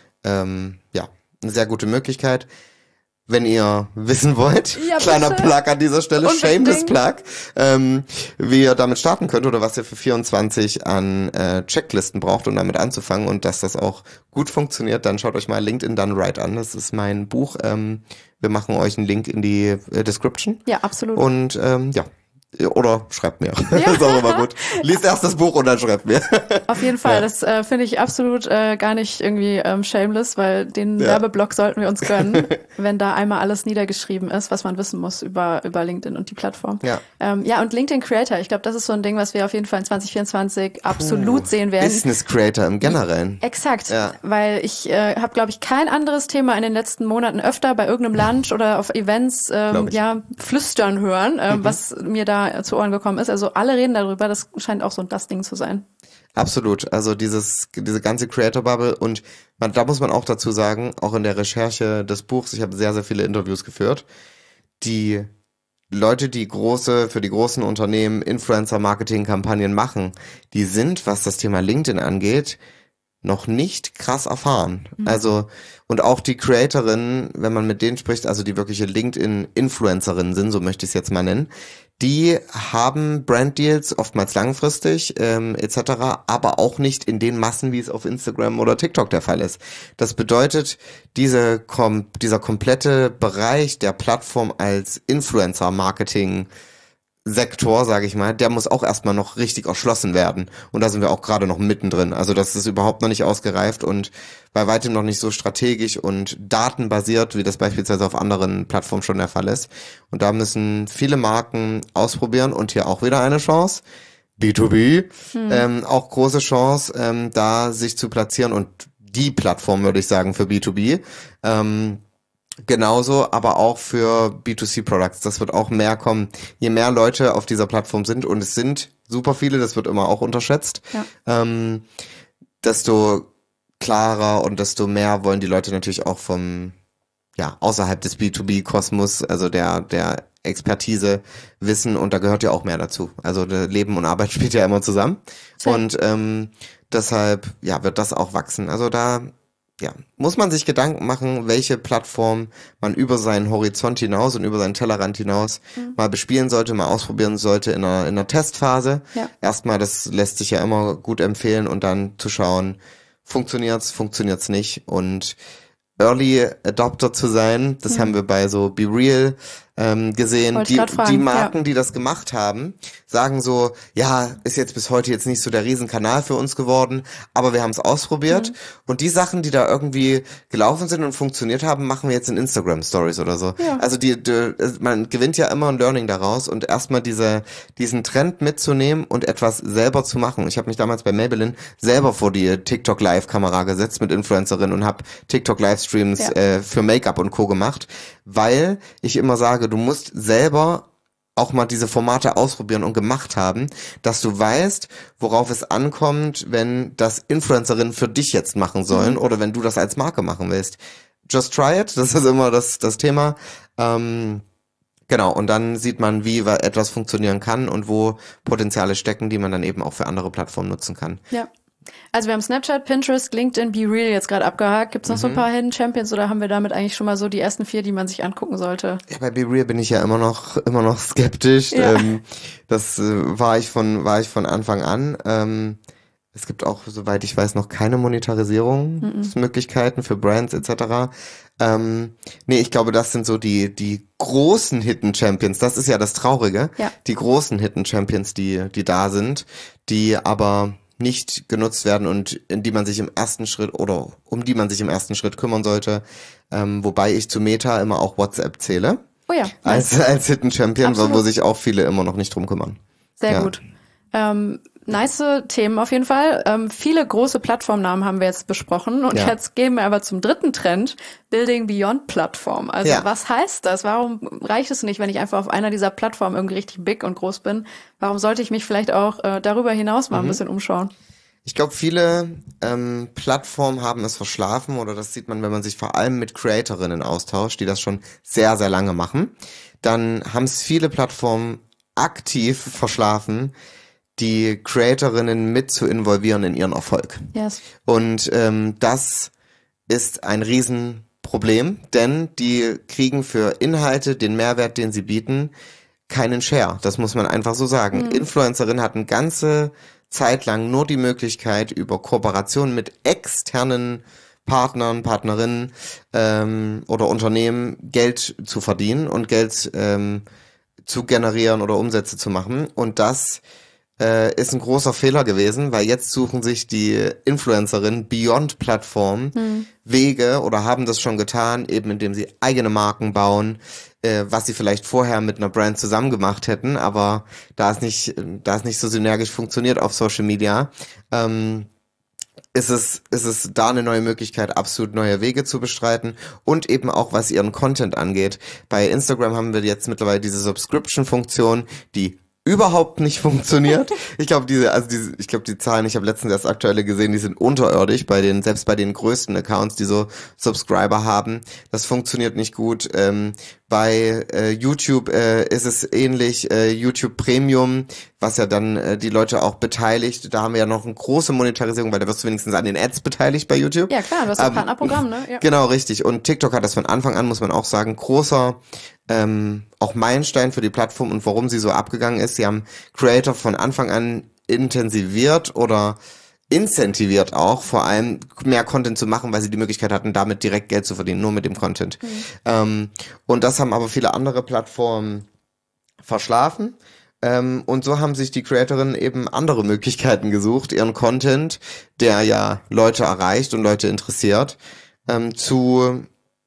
Möglichkeit. Wenn ihr wissen wollt, kleiner Plug an dieser Stelle, shameless Plug, wie ihr damit starten könnt oder was ihr für 24 an Checklisten braucht, um damit anzufangen und dass das auch gut funktioniert, dann schaut euch mal LinkedIn Done Right an. Das ist mein Buch. Wir machen euch einen Link in die Description. Ja, absolut. Und oder schreibt mir. Ja. Ist auch immer gut. Lies erst das Buch und dann schreibt mir. Auf jeden Fall. Das finde ich absolut gar nicht irgendwie shameless, weil den Werbeblock sollten wir uns gönnen, wenn da einmal alles niedergeschrieben ist, was man wissen muss über LinkedIn und die Plattform. Ja, und LinkedIn Creator. Ich glaube, das ist so ein Ding, was wir auf jeden Fall in 2024 absolut sehen werden. Business Creator im Generellen. Exakt. Ja. Weil ich habe, glaube ich, kein anderes Thema in den letzten Monaten öfter bei irgendeinem Lunch oder auf Events flüstern hören, was mir da zu Ohren gekommen ist. Also alle reden darüber, das scheint auch so das Ding zu sein. Absolut, also diese ganze Creator-Bubble und da muss man auch dazu sagen, auch in der Recherche des Buchs, ich habe sehr, sehr viele Interviews geführt, die Leute, die für die großen Unternehmen Influencer-Marketing-Kampagnen machen, die sind, was das Thema LinkedIn angeht, noch nicht krass erfahren. Also, und auch die Creatorinnen, wenn man mit denen spricht, also die wirkliche LinkedIn-Influencerinnen sind, so möchte ich es jetzt mal nennen, die haben Branddeals, oftmals langfristig, etc., aber auch nicht in den Massen, wie es auf Instagram oder TikTok der Fall ist. Das bedeutet, dieser komplette Bereich der Plattform als Influencer-Marketing Sektor, sage ich mal, der muss auch erstmal noch richtig erschlossen werden. Und da sind wir auch gerade noch mittendrin. Also das ist überhaupt noch nicht ausgereift und bei weitem noch nicht so strategisch und datenbasiert, wie das beispielsweise auf anderen Plattformen schon der Fall ist. Und da müssen viele Marken ausprobieren und hier auch wieder eine Chance. B2B, auch große Chance, da sich zu platzieren und die Plattform, würde ich sagen, für B2B. Genauso, aber auch für B2C-Products. Das wird auch mehr kommen. Je mehr Leute auf dieser Plattform sind, und es sind super viele, das wird immer auch unterschätzt, desto klarer und desto mehr wollen die Leute natürlich auch außerhalb des B2B-Kosmos, also der Expertise wissen, und da gehört ja auch mehr dazu. Also Leben und Arbeit spielt ja immer zusammen. Schön. Und deshalb, wird das auch wachsen. Also da muss man sich Gedanken machen, welche Plattform man über seinen Horizont hinaus und über seinen Tellerrand hinaus mal bespielen sollte, mal ausprobieren sollte in einer Testphase. Ja. Erstmal, das lässt sich ja immer gut empfehlen, und dann zu schauen, funktioniert's nicht, und Early Adopter zu sein, das haben wir bei so Be Real gesehen. Wollte ich grad fragen, Die Marken, die das gemacht haben, sagen so, ist jetzt bis heute jetzt nicht so der Riesenkanal für uns geworden, aber wir haben es ausprobiert, und die Sachen, die da irgendwie gelaufen sind und funktioniert haben, machen wir jetzt in Instagram Stories oder so. Ja. Also man gewinnt ja immer ein Learning daraus, und erstmal diesen Trend mitzunehmen und etwas selber zu machen. Ich habe mich damals bei Maybelline selber vor die TikTok Live Kamera gesetzt mit Influencerin und habe TikTok Livestreams für Make-up und Co. gemacht, weil ich immer sage, du musst selber auch mal diese Formate ausprobieren und gemacht haben, dass du weißt, worauf es ankommt, wenn das Influencerinnen für dich jetzt machen sollen oder wenn du das als Marke machen willst. Just try it, das ist immer das Thema. Genau, und dann sieht man, wie etwas funktionieren kann und wo Potenziale stecken, die man dann eben auch für andere Plattformen nutzen kann. Ja. Also wir haben Snapchat, Pinterest, LinkedIn, Be Real jetzt gerade abgehakt. Gibt's noch so ein paar Hidden Champions, oder haben wir damit eigentlich schon mal so die ersten 4, die man sich angucken sollte? Ja, bei Be Real bin ich ja immer noch skeptisch. Ja. Das war ich von Anfang an. Es gibt auch, soweit ich weiß, noch keine Monetarisierungsmöglichkeiten für Brands etc. Ich glaube, das sind so die großen Hidden Champions. Das ist ja das Traurige. Ja. Die großen Hidden Champions, die da sind, die aber nicht genutzt werden und um die man sich im ersten Schritt kümmern sollte, wobei ich zu Meta immer auch WhatsApp zähle. Oh ja. Als Hidden Champion, wo sich auch viele immer noch nicht drum kümmern. Sehr gut. Nice Themen auf jeden Fall. Viele große Plattformnamen haben wir jetzt besprochen, und jetzt gehen wir aber zum dritten Trend, Building Beyond Plattform. Also was heißt das? Warum reicht es nicht, wenn ich einfach auf einer dieser Plattformen irgendwie richtig big und groß bin? Warum sollte ich mich vielleicht auch darüber hinaus mal ein bisschen umschauen? Ich glaube, viele Plattformen haben es verschlafen, oder das sieht man, wenn man sich vor allem mit Creatorinnen austauscht, die das schon sehr, sehr lange machen. Dann haben es viele Plattformen aktiv verschlafen, die Creatorinnen mit zu involvieren in ihren Erfolg. Yes. Und das ist ein Riesenproblem, denn die kriegen für Inhalte, den Mehrwert, den sie bieten, keinen Share. Das muss man einfach so sagen. Influencerinnen hatten ganze Zeit lang nur die Möglichkeit, über Kooperationen mit externen Partnern, Partnerinnen oder Unternehmen Geld zu verdienen und Geld zu generieren oder Umsätze zu machen. Und das ist ein großer Fehler gewesen, weil jetzt suchen sich die Influencerinnen Beyond Plattform Wege, oder haben das schon getan, eben indem sie eigene Marken bauen, was sie vielleicht vorher mit einer Brand zusammen gemacht hätten, aber da es nicht so synergisch funktioniert auf Social Media, ist es da eine neue Möglichkeit, absolut neue Wege zu bestreiten, und eben auch was ihren Content angeht. Bei Instagram haben wir jetzt mittlerweile diese Subscription-Funktion, die überhaupt nicht funktioniert. Ich glaube, die Zahlen, ich habe letztens erst aktuelle gesehen, die sind unterirdisch selbst bei den größten Accounts, die so Subscriber haben. Das funktioniert nicht gut. Bei YouTube ist es ähnlich, YouTube Premium, was ja dann die Leute auch beteiligt. Da haben wir ja noch eine große Monetarisierung, weil da wirst du wenigstens an den Ads beteiligt bei YouTube. Ja klar, du hast ein Partnerprogramm, ne? Ja. Genau, richtig. Und TikTok hat das von Anfang an, muss man auch sagen, großer auch Meilenstein für die Plattform, und warum sie so abgegangen ist. Sie haben Creator von Anfang an intensiviert oder incentiviert auch, vor allem mehr Content zu machen, weil sie die Möglichkeit hatten, damit direkt Geld zu verdienen, nur mit dem Content. Und das haben aber viele andere Plattformen verschlafen. Und so haben sich die Creatorinnen eben andere Möglichkeiten gesucht, ihren Content, der ja Leute erreicht und Leute interessiert, zu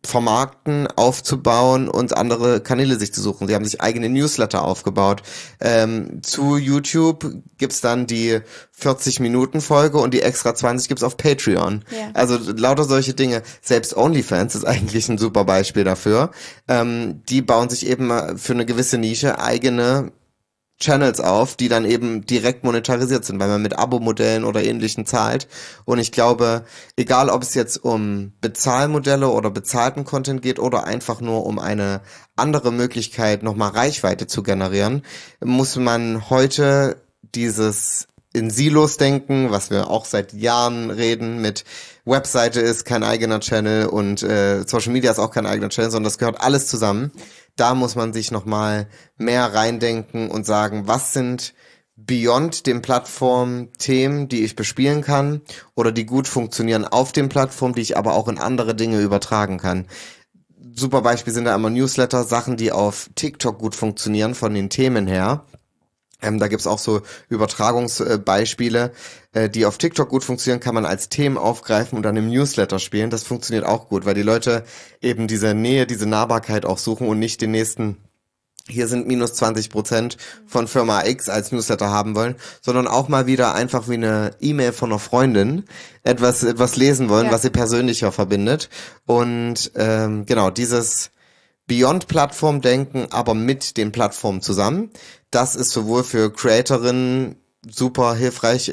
vermarkten, aufzubauen und andere Kanäle sich zu suchen. Sie haben sich eigene Newsletter aufgebaut. Zu YouTube gibt's dann die 40-Minuten-Folge und die extra 20 gibt's auf Patreon. Ja. Also lauter solche Dinge. Selbst OnlyFans ist eigentlich ein super Beispiel dafür. Die bauen sich eben für eine gewisse Nische eigene Channels auf, die dann eben direkt monetarisiert sind, weil man mit Abo-Modellen oder Ähnlichem zahlt. Und ich glaube, egal ob es jetzt um Bezahlmodelle oder bezahlten Content geht oder einfach nur um eine andere Möglichkeit, nochmal Reichweite zu generieren, muss man heute dieses in Silos denken, was wir auch seit Jahren reden, mit Webseite ist kein eigener Channel und Social Media ist auch kein eigener Channel, sondern das gehört alles zusammen. Da muss man sich nochmal mehr reindenken und sagen, was sind beyond den Plattformen Themen, die ich bespielen kann oder die gut funktionieren auf den Plattformen, die ich aber auch in andere Dinge übertragen kann. Super Beispiel sind da immer Newsletter, Sachen, die auf TikTok gut funktionieren von den Themen her. Da gibt's auch so Übertragungsbeispiele, die auf TikTok gut funktionieren, kann man als Themen aufgreifen und dann im Newsletter spielen. Das funktioniert auch gut, weil die Leute eben diese Nähe, diese Nahbarkeit auch suchen und nicht den nächsten, hier sind minus 20% von Firma X als Newsletter haben wollen, sondern auch mal wieder einfach wie eine E-Mail von einer Freundin etwas lesen wollen, was sie persönlicher verbindet. Und genau, dieses Beyond-Plattform-Denken, aber mit den Plattformen zusammen. Das ist sowohl für Creatorinnen super hilfreich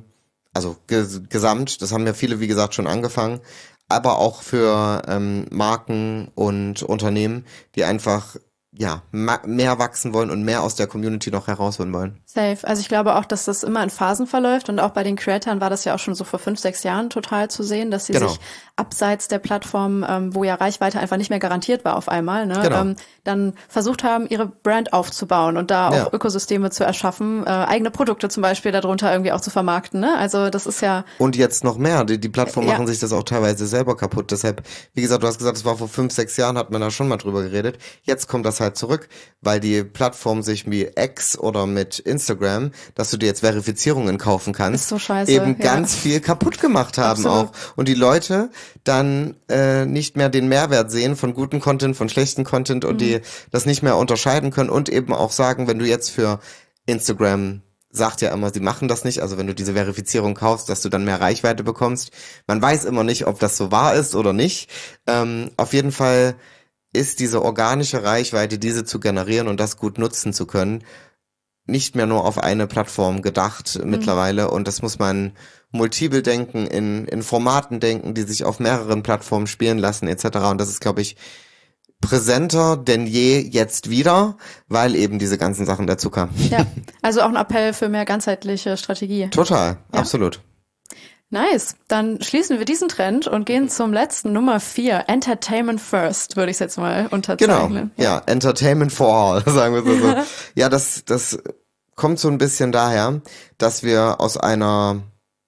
gesamt, das haben ja viele, wie gesagt, schon angefangen, aber auch für Marken und Unternehmen, die einfach mehr wachsen wollen und mehr aus der Community noch herausholen wollen. Safe. Also ich glaube auch, dass das immer in Phasen verläuft und auch bei den Creatoren war das ja auch schon so vor 5, 6 Jahren total zu sehen, dass sie sich abseits der Plattform, wo ja Reichweite einfach nicht mehr garantiert war auf einmal, dann versucht haben, ihre Brand aufzubauen und da auch Ökosysteme zu erschaffen, eigene Produkte zum Beispiel darunter irgendwie auch zu vermarkten. Ne? Also das ist ja... Und jetzt noch mehr. Die Plattformen machen sich das auch teilweise selber kaputt. Deshalb, wie gesagt, du hast gesagt, es war vor 5, 6 Jahren, hat man da schon mal drüber geredet. Jetzt kommt das halt zurück, weil die Plattform sich wie X oder mit Instagram, dass du dir jetzt Verifizierungen kaufen kannst, ist so scheiße, eben ganz viel kaputt gemacht haben. Absolut. Auch. Und die Leute dann nicht mehr den Mehrwert sehen von gutem Content, von schlechtem Content und die das nicht mehr unterscheiden können und eben auch sagen, wenn du jetzt für Instagram sagt ja immer, sie machen das nicht, also wenn du diese Verifizierung kaufst, dass du dann mehr Reichweite bekommst. Man weiß immer nicht, ob das so wahr ist oder nicht. Auf jeden Fall ist diese organische Reichweite, diese zu generieren und das gut nutzen zu können, nicht mehr nur auf eine Plattform gedacht mittlerweile und das muss man multiple denken, in Formaten denken, die sich auf mehreren Plattformen spielen lassen etc. Und das ist, glaube ich, präsenter denn je jetzt wieder, weil eben diese ganzen Sachen dazu kamen. Ja, also auch ein Appell für mehr ganzheitliche Strategie. Total, absolut. Nice. Dann schließen wir diesen Trend und gehen zum letzten, Nummer 4. Entertainment first, würde ich es jetzt mal unterzeichnen. Genau, ja, Entertainment for all, sagen wir so. Ja, das kommt so ein bisschen daher, dass wir aus einer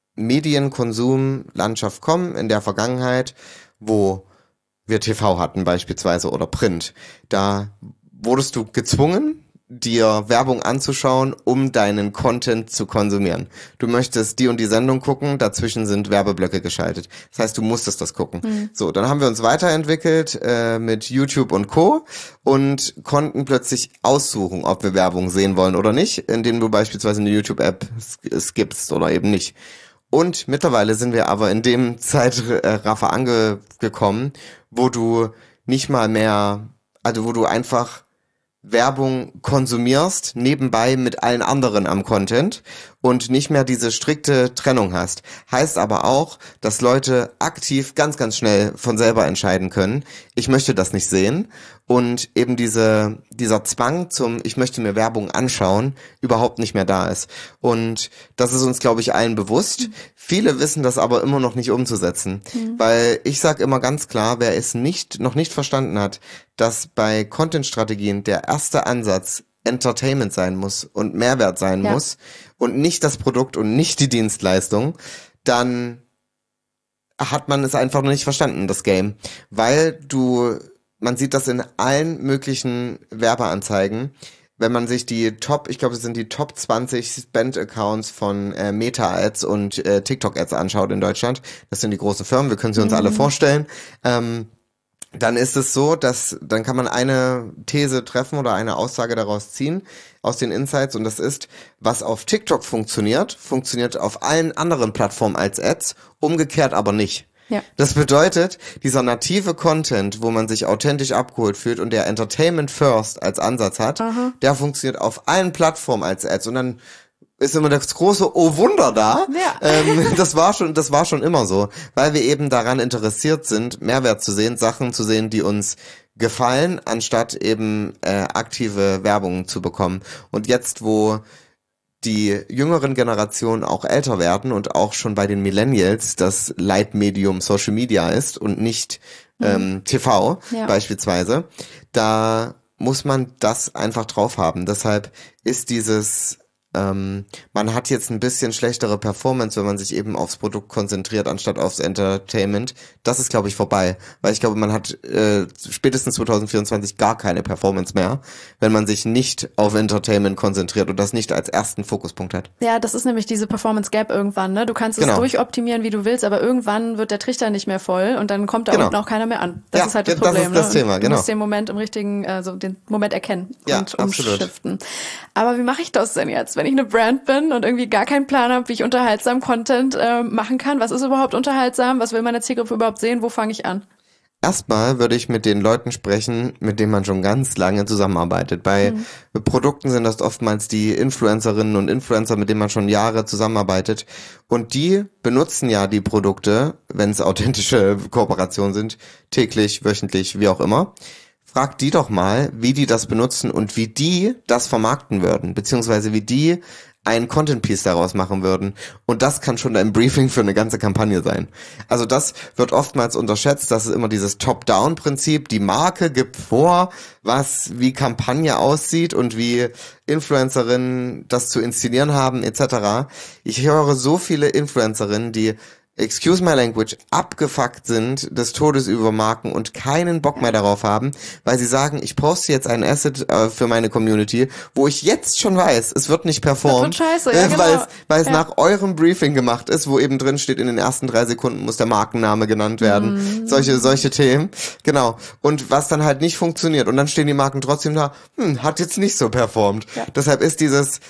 Medienkonsumlandschaft kommen in der Vergangenheit, wo wir TV hatten beispielsweise oder Print. Da wurdest du gezwungen, dir Werbung anzuschauen, um deinen Content zu konsumieren. Du möchtest die und die Sendung gucken, dazwischen sind Werbeblöcke geschaltet. Das heißt, du musstest das gucken. So, dann haben wir uns weiterentwickelt mit YouTube und Co. und konnten plötzlich aussuchen, ob wir Werbung sehen wollen oder nicht, indem du beispielsweise eine YouTube-App skippst oder eben nicht. Und mittlerweile sind wir aber in dem Zeitraffer angekommen, wo du nicht mal mehr, also wo du einfach Werbung konsumierst, nebenbei mit allen anderen am Content und nicht mehr diese strikte Trennung hast. Heißt aber auch, dass Leute aktiv ganz, ganz schnell von selber entscheiden können, ich möchte das nicht sehen und eben dieser Zwang zum, ich möchte mir Werbung anschauen, überhaupt nicht mehr da ist. Und das ist uns, glaube ich, allen bewusst. Viele wissen das aber immer noch nicht umzusetzen, weil ich sage immer ganz klar, wer es noch nicht verstanden hat, dass bei Content-Strategien der erste Ansatz Entertainment sein muss und Mehrwert sein muss und nicht das Produkt und nicht die Dienstleistung, dann hat man es einfach noch nicht verstanden, das Game. Weil man sieht das in allen möglichen Werbeanzeigen, wenn man sich die ich glaube, es sind die Top 20 Spend-Accounts von Meta-Ads und TikTok-Ads anschaut in Deutschland. Das sind die großen Firmen, wir können sie uns alle vorstellen. dann ist es so, dann kann man eine These treffen oder eine Aussage daraus ziehen aus den Insights, und das ist, was auf TikTok funktioniert auf allen anderen Plattformen als Ads, umgekehrt aber nicht. Ja. Das bedeutet, dieser native Content, wo man sich authentisch abgeholt fühlt und der Entertainment First als Ansatz hat, der funktioniert auf allen Plattformen als Ads, und dann ist immer das große Oh Wunder da. Ja. Das war schon immer so, weil wir eben daran interessiert sind, Mehrwert zu sehen, Sachen zu sehen, die uns gefallen, anstatt eben aktive Werbung zu bekommen. Und jetzt, wo die jüngeren Generationen auch älter werden und auch schon bei den Millennials das Leitmedium Social Media ist und nicht TV beispielsweise, da muss man das einfach drauf haben. Deshalb ist dieses man hat jetzt ein bisschen schlechtere Performance, wenn man sich eben aufs Produkt konzentriert, anstatt aufs Entertainment. Das ist, glaube ich, vorbei. Weil ich glaube, man hat spätestens 2024 gar keine Performance mehr, wenn man sich nicht auf Entertainment konzentriert und das nicht als ersten Fokuspunkt hat. Ja, das ist nämlich diese Performance Gap irgendwann, ne? Du kannst es durchoptimieren, wie du willst, aber irgendwann wird der Trichter nicht mehr voll und dann kommt da unten auch keiner mehr an. Das ist halt das Problem. Das ist das Thema, Du musst den Moment im richtigen, also den Moment erkennen und umschiften. Aber wie mache ich das denn jetzt, wenn ich eine Brand bin und irgendwie gar keinen Plan habe, wie ich unterhaltsam Content machen kann? Was ist überhaupt unterhaltsam? Was will meine Zielgruppe überhaupt sehen? Wo fange ich an? Erstmal würde ich mit den Leuten sprechen, mit denen man schon ganz lange zusammenarbeitet. Bei Produkten sind das oftmals die Influencerinnen und Influencer, mit denen man schon Jahre zusammenarbeitet. Und die benutzen ja die Produkte, wenn es authentische Kooperationen sind, täglich, wöchentlich, wie auch immer. Frag die doch mal, wie die das benutzen und wie die das vermarkten würden, beziehungsweise wie die ein Content-Piece daraus machen würden. Und das kann schon ein Briefing für eine ganze Kampagne sein. Also das wird oftmals unterschätzt. Das ist immer dieses Top-Down-Prinzip. Die Marke gibt vor, wie Kampagne aussieht und wie Influencerinnen das zu inszenieren haben, etc. Ich höre so viele Influencerinnen, die excuse my language, abgefuckt sind des Todes über Marken und keinen Bock mehr darauf haben, weil sie sagen, ich poste jetzt ein Asset für meine Community, wo ich jetzt schon weiß, es wird nicht performt, weil es nach eurem Briefing gemacht ist, wo eben drin steht, in den ersten 3 Sekunden muss der Markenname genannt werden. Solche Themen. Genau. Und was dann halt nicht funktioniert. Und dann stehen die Marken trotzdem da, hat jetzt nicht so performt. Ja. Deshalb ist dieses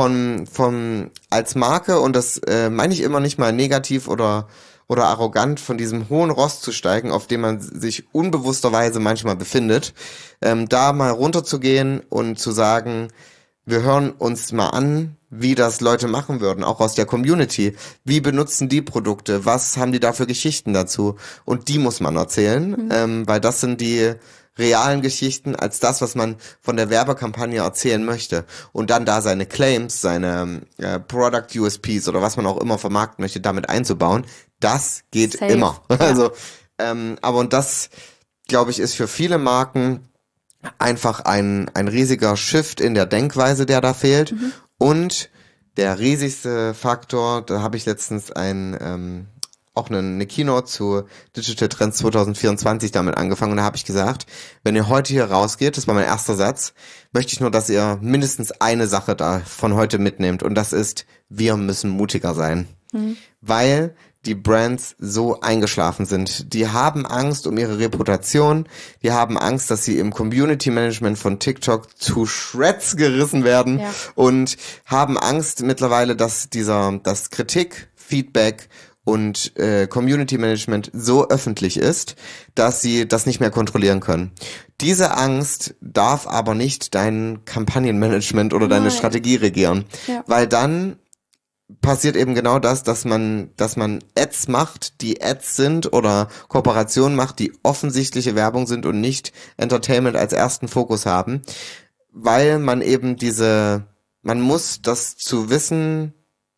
von als Marke, und das meine ich immer nicht mal negativ oder arrogant, von diesem hohen Ross zu steigen, auf dem man sich unbewussterweise manchmal befindet, da mal runterzugehen und zu sagen, wir hören uns mal an, wie das Leute machen würden, auch aus der Community. Wie benutzen die Produkte? Was haben die da für Geschichten dazu? Und die muss man erzählen, weil das sind die realen Geschichten als das, was man von der Werbekampagne erzählen möchte. Und dann da seine Claims, seine Product USPs oder was man auch immer vermarkten möchte, damit einzubauen, das geht safe. Immer. Ja. Also, aber und das, glaube ich, ist für viele Marken einfach ein riesiger Shift in der Denkweise, der da fehlt. Und der riesigste Faktor, da habe ich letztens auch eine Keynote zu Digital Trends 2024 damit angefangen, und da habe ich gesagt, wenn ihr heute hier rausgeht, das war mein erster Satz, möchte ich nur, dass ihr mindestens eine Sache da von heute mitnehmt, und das ist, wir müssen mutiger sein. Weil die Brands so eingeschlafen sind. Die haben Angst um ihre Reputation, die haben Angst, dass sie im Community Management von TikTok zu Shreds gerissen werden und haben Angst mittlerweile, dass das Kritik, Feedback und Community Management so öffentlich ist, dass sie das nicht mehr kontrollieren können. Diese Angst darf aber nicht dein Kampagnenmanagement oder deine Strategie regieren, weil dann passiert eben genau das, dass man Ads macht, die Ads sind, oder Kooperationen macht, die offensichtliche Werbung sind und nicht Entertainment als ersten Fokus haben, weil man eben man muss das wissen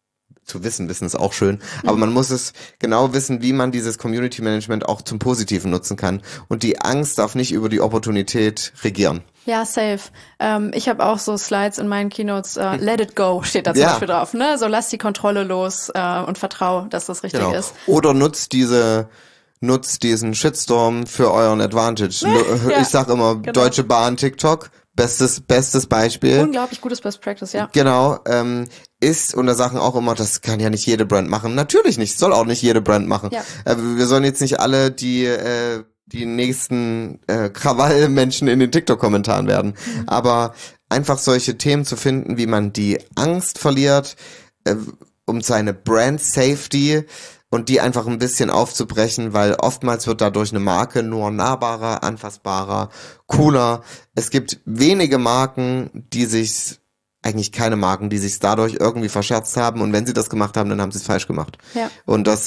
ist auch schön, aber man muss es genau wissen, wie man dieses Community Management auch zum Positiven nutzen kann. Und die Angst darf nicht über die Opportunität regieren. Ja, safe. Ich habe auch so Slides in meinen Keynotes, let it go steht da zum Beispiel drauf, ne? So lass die Kontrolle los und vertrau, dass das richtig ist. Oder nutzt diesen Shitstorm für euren Advantage. Ich sag immer, Deutsche Bahn, TikTok, bestes Beispiel. Unglaublich gutes Best Practice, ja. Genau, und da sagen auch immer, das kann ja nicht jede Brand machen. Natürlich nicht, soll auch nicht jede Brand machen. Ja. Wir sollen jetzt nicht alle die die nächsten Krawallmenschen in den TikTok-Kommentaren werden. Aber einfach solche Themen zu finden, wie man die Angst verliert, um seine Brand Safety und die einfach ein bisschen aufzubrechen, weil oftmals wird dadurch eine Marke nur nahbarer, anfassbarer, cooler. Es gibt wenige Marken, eigentlich keine Marken, die sich dadurch irgendwie verscherzt haben, und wenn sie das gemacht haben, dann haben sie es falsch gemacht. Ja. Und das,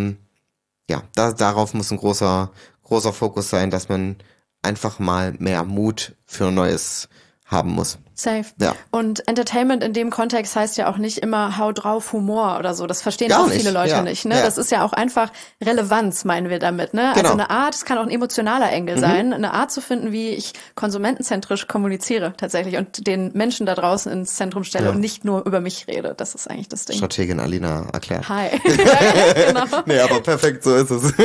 darauf muss ein großer Fokus sein, dass man einfach mal mehr Mut für Neues haben muss. Safe. Ja. Und Entertainment in dem Kontext heißt ja auch nicht immer hau drauf Humor oder so. Das verstehen Gar auch nicht. viele Leute Ja. nicht. Ne? Ja. Das ist ja auch einfach Relevanz, meinen wir damit. Ne? Genau. Also eine Art, es kann auch ein emotionaler Engel sein, eine Art zu finden, wie ich konsumentenzentrisch kommuniziere tatsächlich und den Menschen da draußen ins Zentrum stelle und nicht nur über mich rede. Das ist eigentlich das Ding. Strategin Alina erklärt. Hi. Ja, genau. Nee, aber perfekt, so ist es.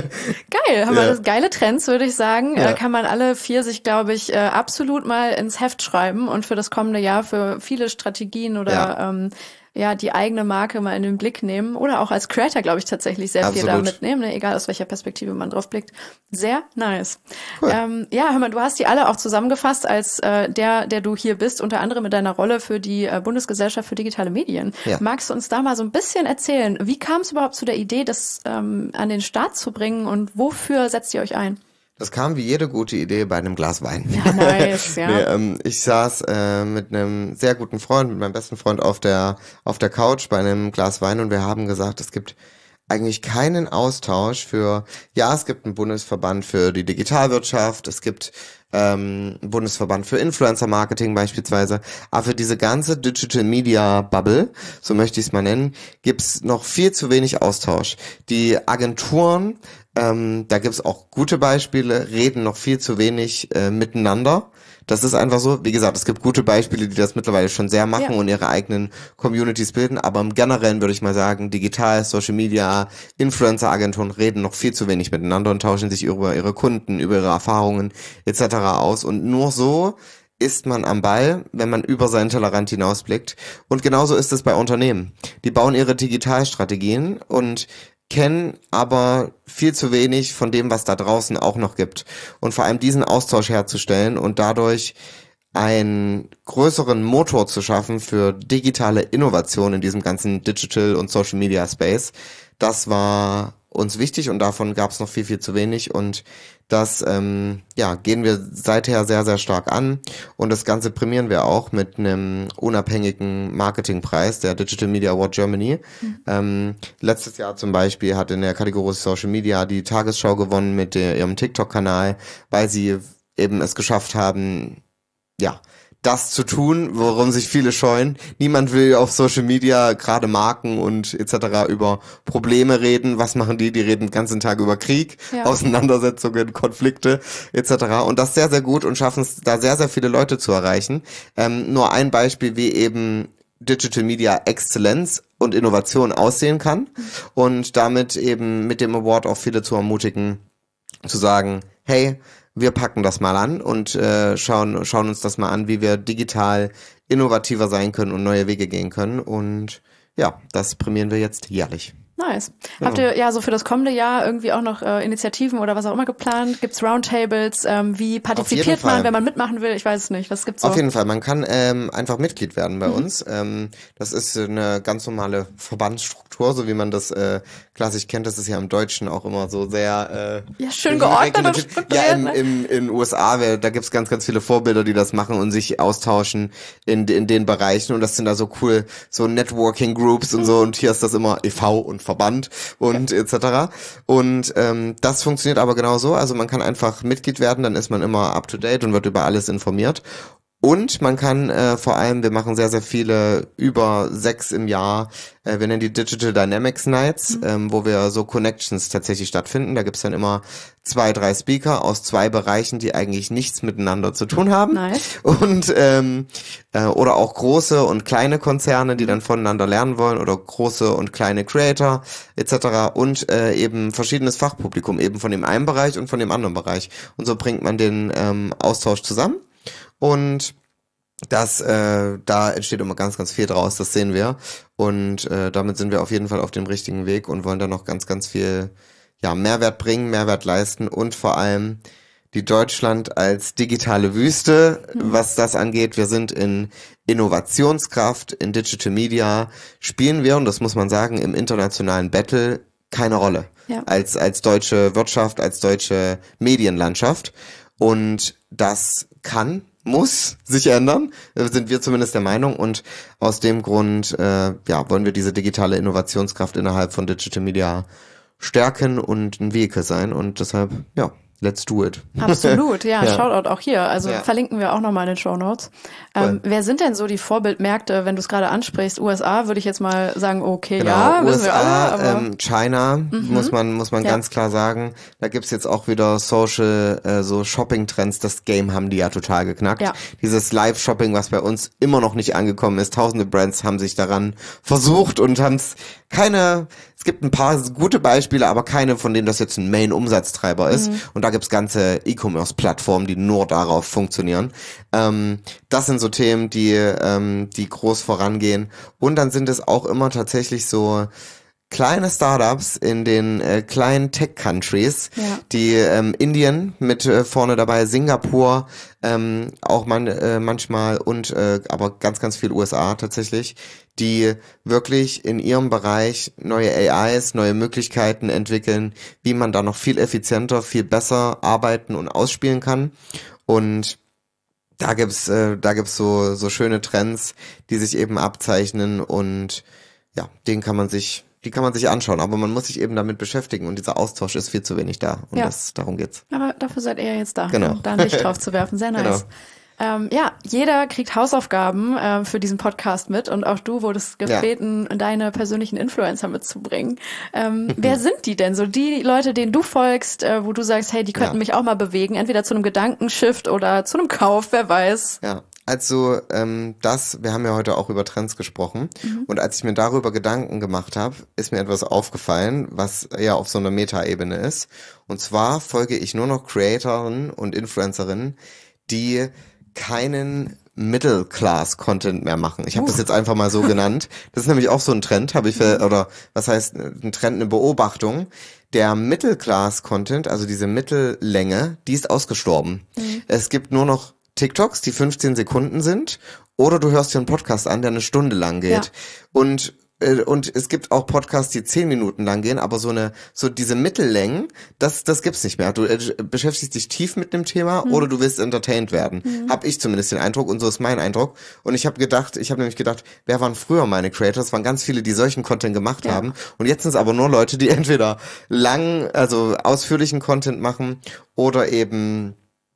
Geil, haben wir das geile Trends, würde ich sagen. Ja. Kann man alle 4 sich, glaube ich, absolut mal ins Heft schreiben und für das kommende Jahr für viele Strategien oder die eigene Marke mal in den Blick nehmen oder auch als Creator, glaube ich, tatsächlich sehr viel da mitnehmen, ne? Egal aus welcher Perspektive man drauf blickt. Sehr nice. Cool. Hör mal, du hast die alle auch zusammengefasst als der du hier bist, unter anderem mit deiner Rolle für die Bundesgesellschaft für digitale Medien. Ja. Magst du uns da mal so ein bisschen erzählen, wie kam es überhaupt zu der Idee, das an den Start zu bringen und wofür setzt ihr euch ein? Das kam wie jede gute Idee bei einem Glas Wein. Ja, nice, ja. Nee, ich saß mit einem sehr guten Freund, mit meinem besten Freund auf der Couch bei einem Glas Wein, und wir haben gesagt, es gibt eigentlich keinen Austausch es gibt einen Bundesverband für die Digitalwirtschaft, es gibt einen Bundesverband für Influencer-Marketing beispielsweise, aber für diese ganze Digital-Media-Bubble, so möchte ich es mal nennen, gibt's noch viel zu wenig Austausch. Die Agenturen, da gibt's auch gute Beispiele, reden noch viel zu wenig miteinander. Das ist einfach so. Wie gesagt, es gibt gute Beispiele, die das mittlerweile schon sehr machen und ihre eigenen Communities bilden. Aber im Generellen würde ich mal sagen, digital, Social Media, Influencer-Agenturen reden noch viel zu wenig miteinander und tauschen sich über ihre Kunden, über ihre Erfahrungen etc. aus. Und nur so ist man am Ball, wenn man über seinen Tellerrand hinausblickt. Und genauso ist es bei Unternehmen. Die bauen ihre Digitalstrategien und kennen aber viel zu wenig von dem, was da draußen auch noch gibt. Und vor allem diesen Austausch herzustellen und dadurch einen größeren Motor zu schaffen für digitale Innovation in diesem ganzen Digital- und Social-Media-Space, das war uns wichtig, und davon gab es noch viel, viel zu wenig, und das gehen wir seither sehr, sehr stark an, und das Ganze prämieren wir auch mit einem unabhängigen Marketingpreis, der Digital Media Award Germany. Letztes Jahr zum Beispiel hat in der Kategorie Social Media die Tagesschau gewonnen mit ihrem TikTok-Kanal, weil sie eben es geschafft haben, das zu tun, worum sich viele scheuen. Niemand will auf Social Media, gerade Marken und etc. über Probleme reden. Was machen die? Die reden den ganzen Tag über Krieg, Auseinandersetzungen, Konflikte etc. Und das sehr, sehr gut und schaffen es, da sehr, sehr viele Leute zu erreichen. Nur ein Beispiel, wie eben Digital Media Exzellenz und Innovation aussehen kann und damit eben mit dem Award auch viele zu ermutigen, zu sagen, hey, wir packen das mal an und schauen uns das mal an, wie wir digital innovativer sein können und neue Wege gehen können. Und das prämieren wir jetzt jährlich. Nice. Genau. Habt ihr so für das kommende Jahr irgendwie auch noch Initiativen oder was auch immer geplant? Gibt's Roundtables? Wie partizipiert man, wenn man mitmachen will? Ich weiß es nicht. Was gibt's so? Auf jeden Fall. Man kann einfach Mitglied werden bei uns. Das ist eine ganz normale Verbandsstruktur, so wie man das klassisch kennt. Das ist ja im Deutschen auch immer so sehr schön geordnet und strukturiert. Ja, in USA, da gibt's ganz, ganz viele Vorbilder, die das machen und sich austauschen in den Bereichen. Und das sind da so cool, so Networking Groups und so. Und hier ist das immer e.V. und Verband und etc. Und das funktioniert aber genau so. Also man kann einfach Mitglied werden, dann ist man immer up to date und wird über alles informiert. Und man kann vor allem, wir machen sehr, sehr viele, über 6 im Jahr, wir nennen die Digital Dynamics Nights, wo wir so Connections tatsächlich stattfinden. Da gibt's dann immer 2, 3 Speaker aus 2 Bereichen, die eigentlich nichts miteinander zu tun haben. Nice. Und oder auch große und kleine Konzerne, die dann voneinander lernen wollen, oder große und kleine Creator etc. Und eben verschiedenes Fachpublikum, eben von dem einen Bereich und von dem anderen Bereich. Und so bringt man den Austausch zusammen. Und da entsteht immer ganz, ganz viel draus, das sehen wir. Und damit sind wir auf jeden Fall auf dem richtigen Weg und wollen da noch ganz, ganz viel Mehrwert bringen, Mehrwert leisten und vor allem die Deutschland als digitale Wüste, was das angeht. Wir sind in Innovationskraft, in Digital Media, spielen wir, und das muss man sagen, im internationalen Battle keine Rolle. Ja. Als deutsche Wirtschaft, als deutsche Medienlandschaft. Und das muss sich ändern, sind wir zumindest der Meinung. Und aus dem Grund wollen wir diese digitale Innovationskraft innerhalb von Digital Media stärken und ein Vehikel sein. Und deshalb, let's do it. Absolut, ja. Shoutout auch hier. Also verlinken wir auch nochmal in den Shownotes. Cool. Wer sind denn so die Vorbildmärkte, wenn du es gerade ansprichst? USA würde ich jetzt mal sagen, okay, genau, wissen USA, wir alle. Aber China, muss man ganz klar sagen. Da gibt's jetzt auch wieder Social, so Shopping-Trends. Das Game haben die ja total geknackt. Ja. Dieses Live-Shopping, was bei uns immer noch nicht angekommen ist. Tausende Brands haben sich daran versucht und haben es es gibt ein paar gute Beispiele, aber keine, von denen das jetzt ein Main-Umsatztreiber ist. Und da gibt's ganze E-Commerce-Plattformen, die nur darauf funktionieren. Das sind so Themen, die groß vorangehen. Und dann sind es auch immer tatsächlich so kleine Startups in den kleinen Tech-Countries, die Indien mit vorne dabei, Singapur auch manchmal und aber ganz, ganz viel USA tatsächlich, die wirklich in ihrem Bereich neue AIs, neue Möglichkeiten entwickeln, wie man da noch viel effizienter, viel besser arbeiten und ausspielen kann. Und da gibt's so schöne Trends, die sich eben abzeichnen, und die kann man sich anschauen, aber man muss sich eben damit beschäftigen, und dieser Austausch ist viel zu wenig da, und darum geht's. Aber dafür seid ihr ja jetzt da, genau. Um da ein Licht drauf zu werfen. Sehr nice. Genau. Jeder kriegt Hausaufgaben für diesen Podcast mit, und auch du wurdest gebeten, deine persönlichen Influencer mitzubringen. Wer sind die denn? So die Leute, denen du folgst, wo du sagst, hey, die könnten mich auch mal bewegen, entweder zu einem Gedankenshift oder zu einem Kauf, wer weiß. Ja. Also wir haben ja heute auch über Trends gesprochen, und als ich mir darüber Gedanken gemacht habe, ist mir etwas aufgefallen, was ja auf so einer Meta-Ebene ist. Und zwar folge ich nur noch Creatorinnen und Influencerinnen, die keinen Middle-Class-Content mehr machen. Ich habe das jetzt einfach mal so genannt. Das ist nämlich auch so ein Trend, oder was heißt ein Trend, eine Beobachtung. Der Middle-Class-Content, also diese Mittellänge, die ist ausgestorben. Es gibt nur noch TikToks, die 15 Sekunden sind, oder du hörst dir einen Podcast an, der eine Stunde lang geht. Und es gibt auch Podcasts, die 10 Minuten lang gehen, aber so diese Mittellängen, das gibt's nicht mehr. Du beschäftigst dich tief mit dem Thema, oder du willst entertained werden. Hab ich zumindest den Eindruck, und so ist mein Eindruck. Und ich habe nämlich gedacht, wer waren früher meine Creators? Es waren ganz viele, die solchen Content gemacht haben. Und jetzt sind es aber nur Leute, die entweder ausführlichen Content machen, oder eben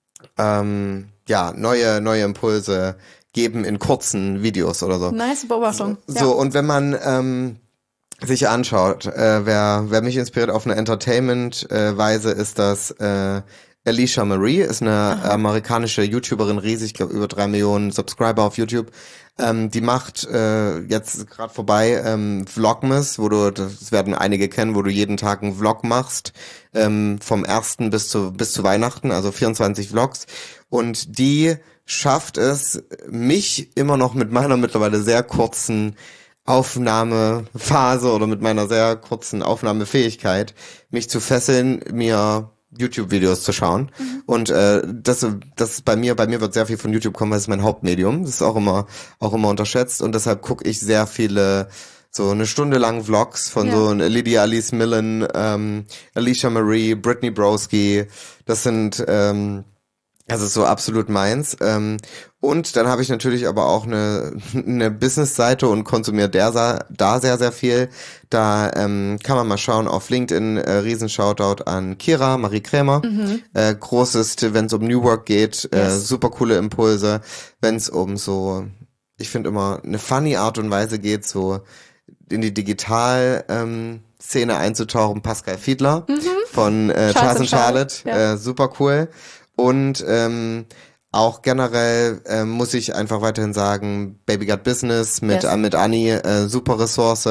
neue Impulse geben in kurzen Videos oder so. Nice Beobachtung. So, und wenn man sich anschaut, wer mich inspiriert auf eine Entertainment-Weise, ist das Alicia Marie, ist eine amerikanische YouTuberin, riesig, ich glaube über 3 Millionen Subscriber auf YouTube. Die macht jetzt gerade vorbei Vlogmas, das werden einige kennen, wo du jeden Tag einen Vlog machst, vom 1. bis zu Weihnachten, also 24 Vlogs. Und die schafft es, mich immer noch mit meiner mittlerweile sehr kurzen Aufnahmephase oder mit meiner sehr kurzen Aufnahmefähigkeit, mich zu fesseln, mir YouTube-Videos zu schauen. Und das ist bei mir wird sehr viel von YouTube kommen, weil es ist mein Hauptmedium. Das ist auch immer unterschätzt, und deshalb gucke ich sehr viele so eine Stunde lang Vlogs von so Lydia Alice Millen, Alicia Marie, Brittany Broski. Das ist so absolut meins. Und dann habe ich natürlich aber auch eine Business-Seite und konsumiere da sehr, sehr viel. Da kann man mal schauen auf LinkedIn. Riesen Shoutout an Kira, Marie Krämer. Großes, wenn es um New Work geht, super coole Impulse. Wenn es um so, ich finde immer, eine funny Art und Weise geht, so in die Digital-Szene einzutauchen. Pascal Fiedler von Charles & Charlotte. Super cool. Und auch generell muss ich einfach weiterhin sagen, Baby Got Business mit Anni, super Ressource.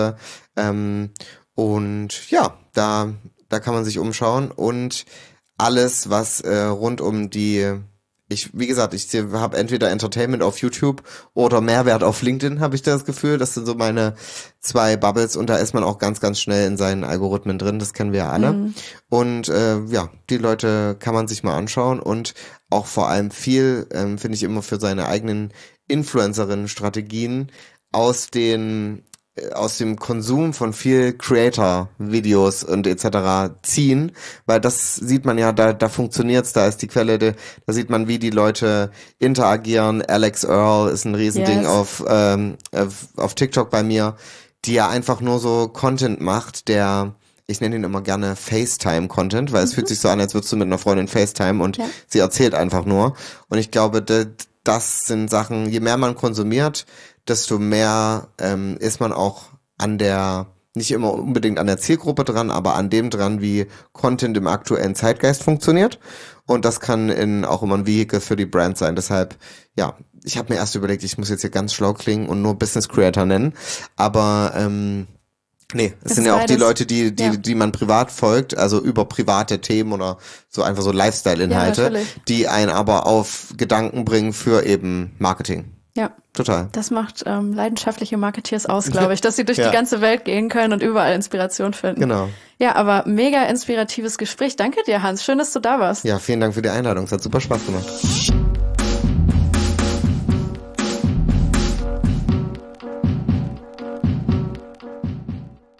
Und da kann man sich umschauen. Und alles, was rund um die wie gesagt, ich habe entweder Entertainment auf YouTube oder Mehrwert auf LinkedIn, habe ich das Gefühl. Das sind so meine 2 Bubbles und da ist man auch ganz, ganz schnell in seinen Algorithmen drin. Das kennen wir ja alle. Und ja, die Leute kann man sich mal anschauen und auch vor allem viel, finde ich immer für seine eigenen Influencerinnen-Strategien aus dem Konsum von viel Creator-Videos und etc. ziehen, weil das sieht man ja, da funktioniert's, da ist die Quelle, da sieht man, wie die Leute interagieren. Alex Earl ist ein Riesending auf TikTok bei mir, die ja einfach nur so Content macht, ich nenne ihn immer gerne FaceTime-Content, weil es fühlt sich so an, als würdest du mit einer Freundin FaceTime und sie erzählt einfach nur. Und ich glaube, das sind Sachen, je mehr man konsumiert, desto mehr ist man auch nicht immer unbedingt an der Zielgruppe dran, aber an dem dran, wie Content im aktuellen Zeitgeist funktioniert. Und das kann auch immer ein Vehikel für die Brand sein. Deshalb, ja, ich habe mir erst überlegt, ich muss jetzt hier ganz schlau klingen und nur Business Creator nennen. Aber nee, es sind ja auch die Leute, die man privat folgt, also über private Themen oder so einfach so Lifestyle-Inhalte, die einen aber auf Gedanken bringen für eben Marketing. Ja, total. Das macht leidenschaftliche Marketeers aus, glaube ich, dass sie durch die ganze Welt gehen können und überall Inspiration finden. Genau. Ja, aber mega inspiratives Gespräch. Danke dir, Hans. Schön, dass du da warst. Ja, vielen Dank für die Einladung. Es hat super Spaß gemacht.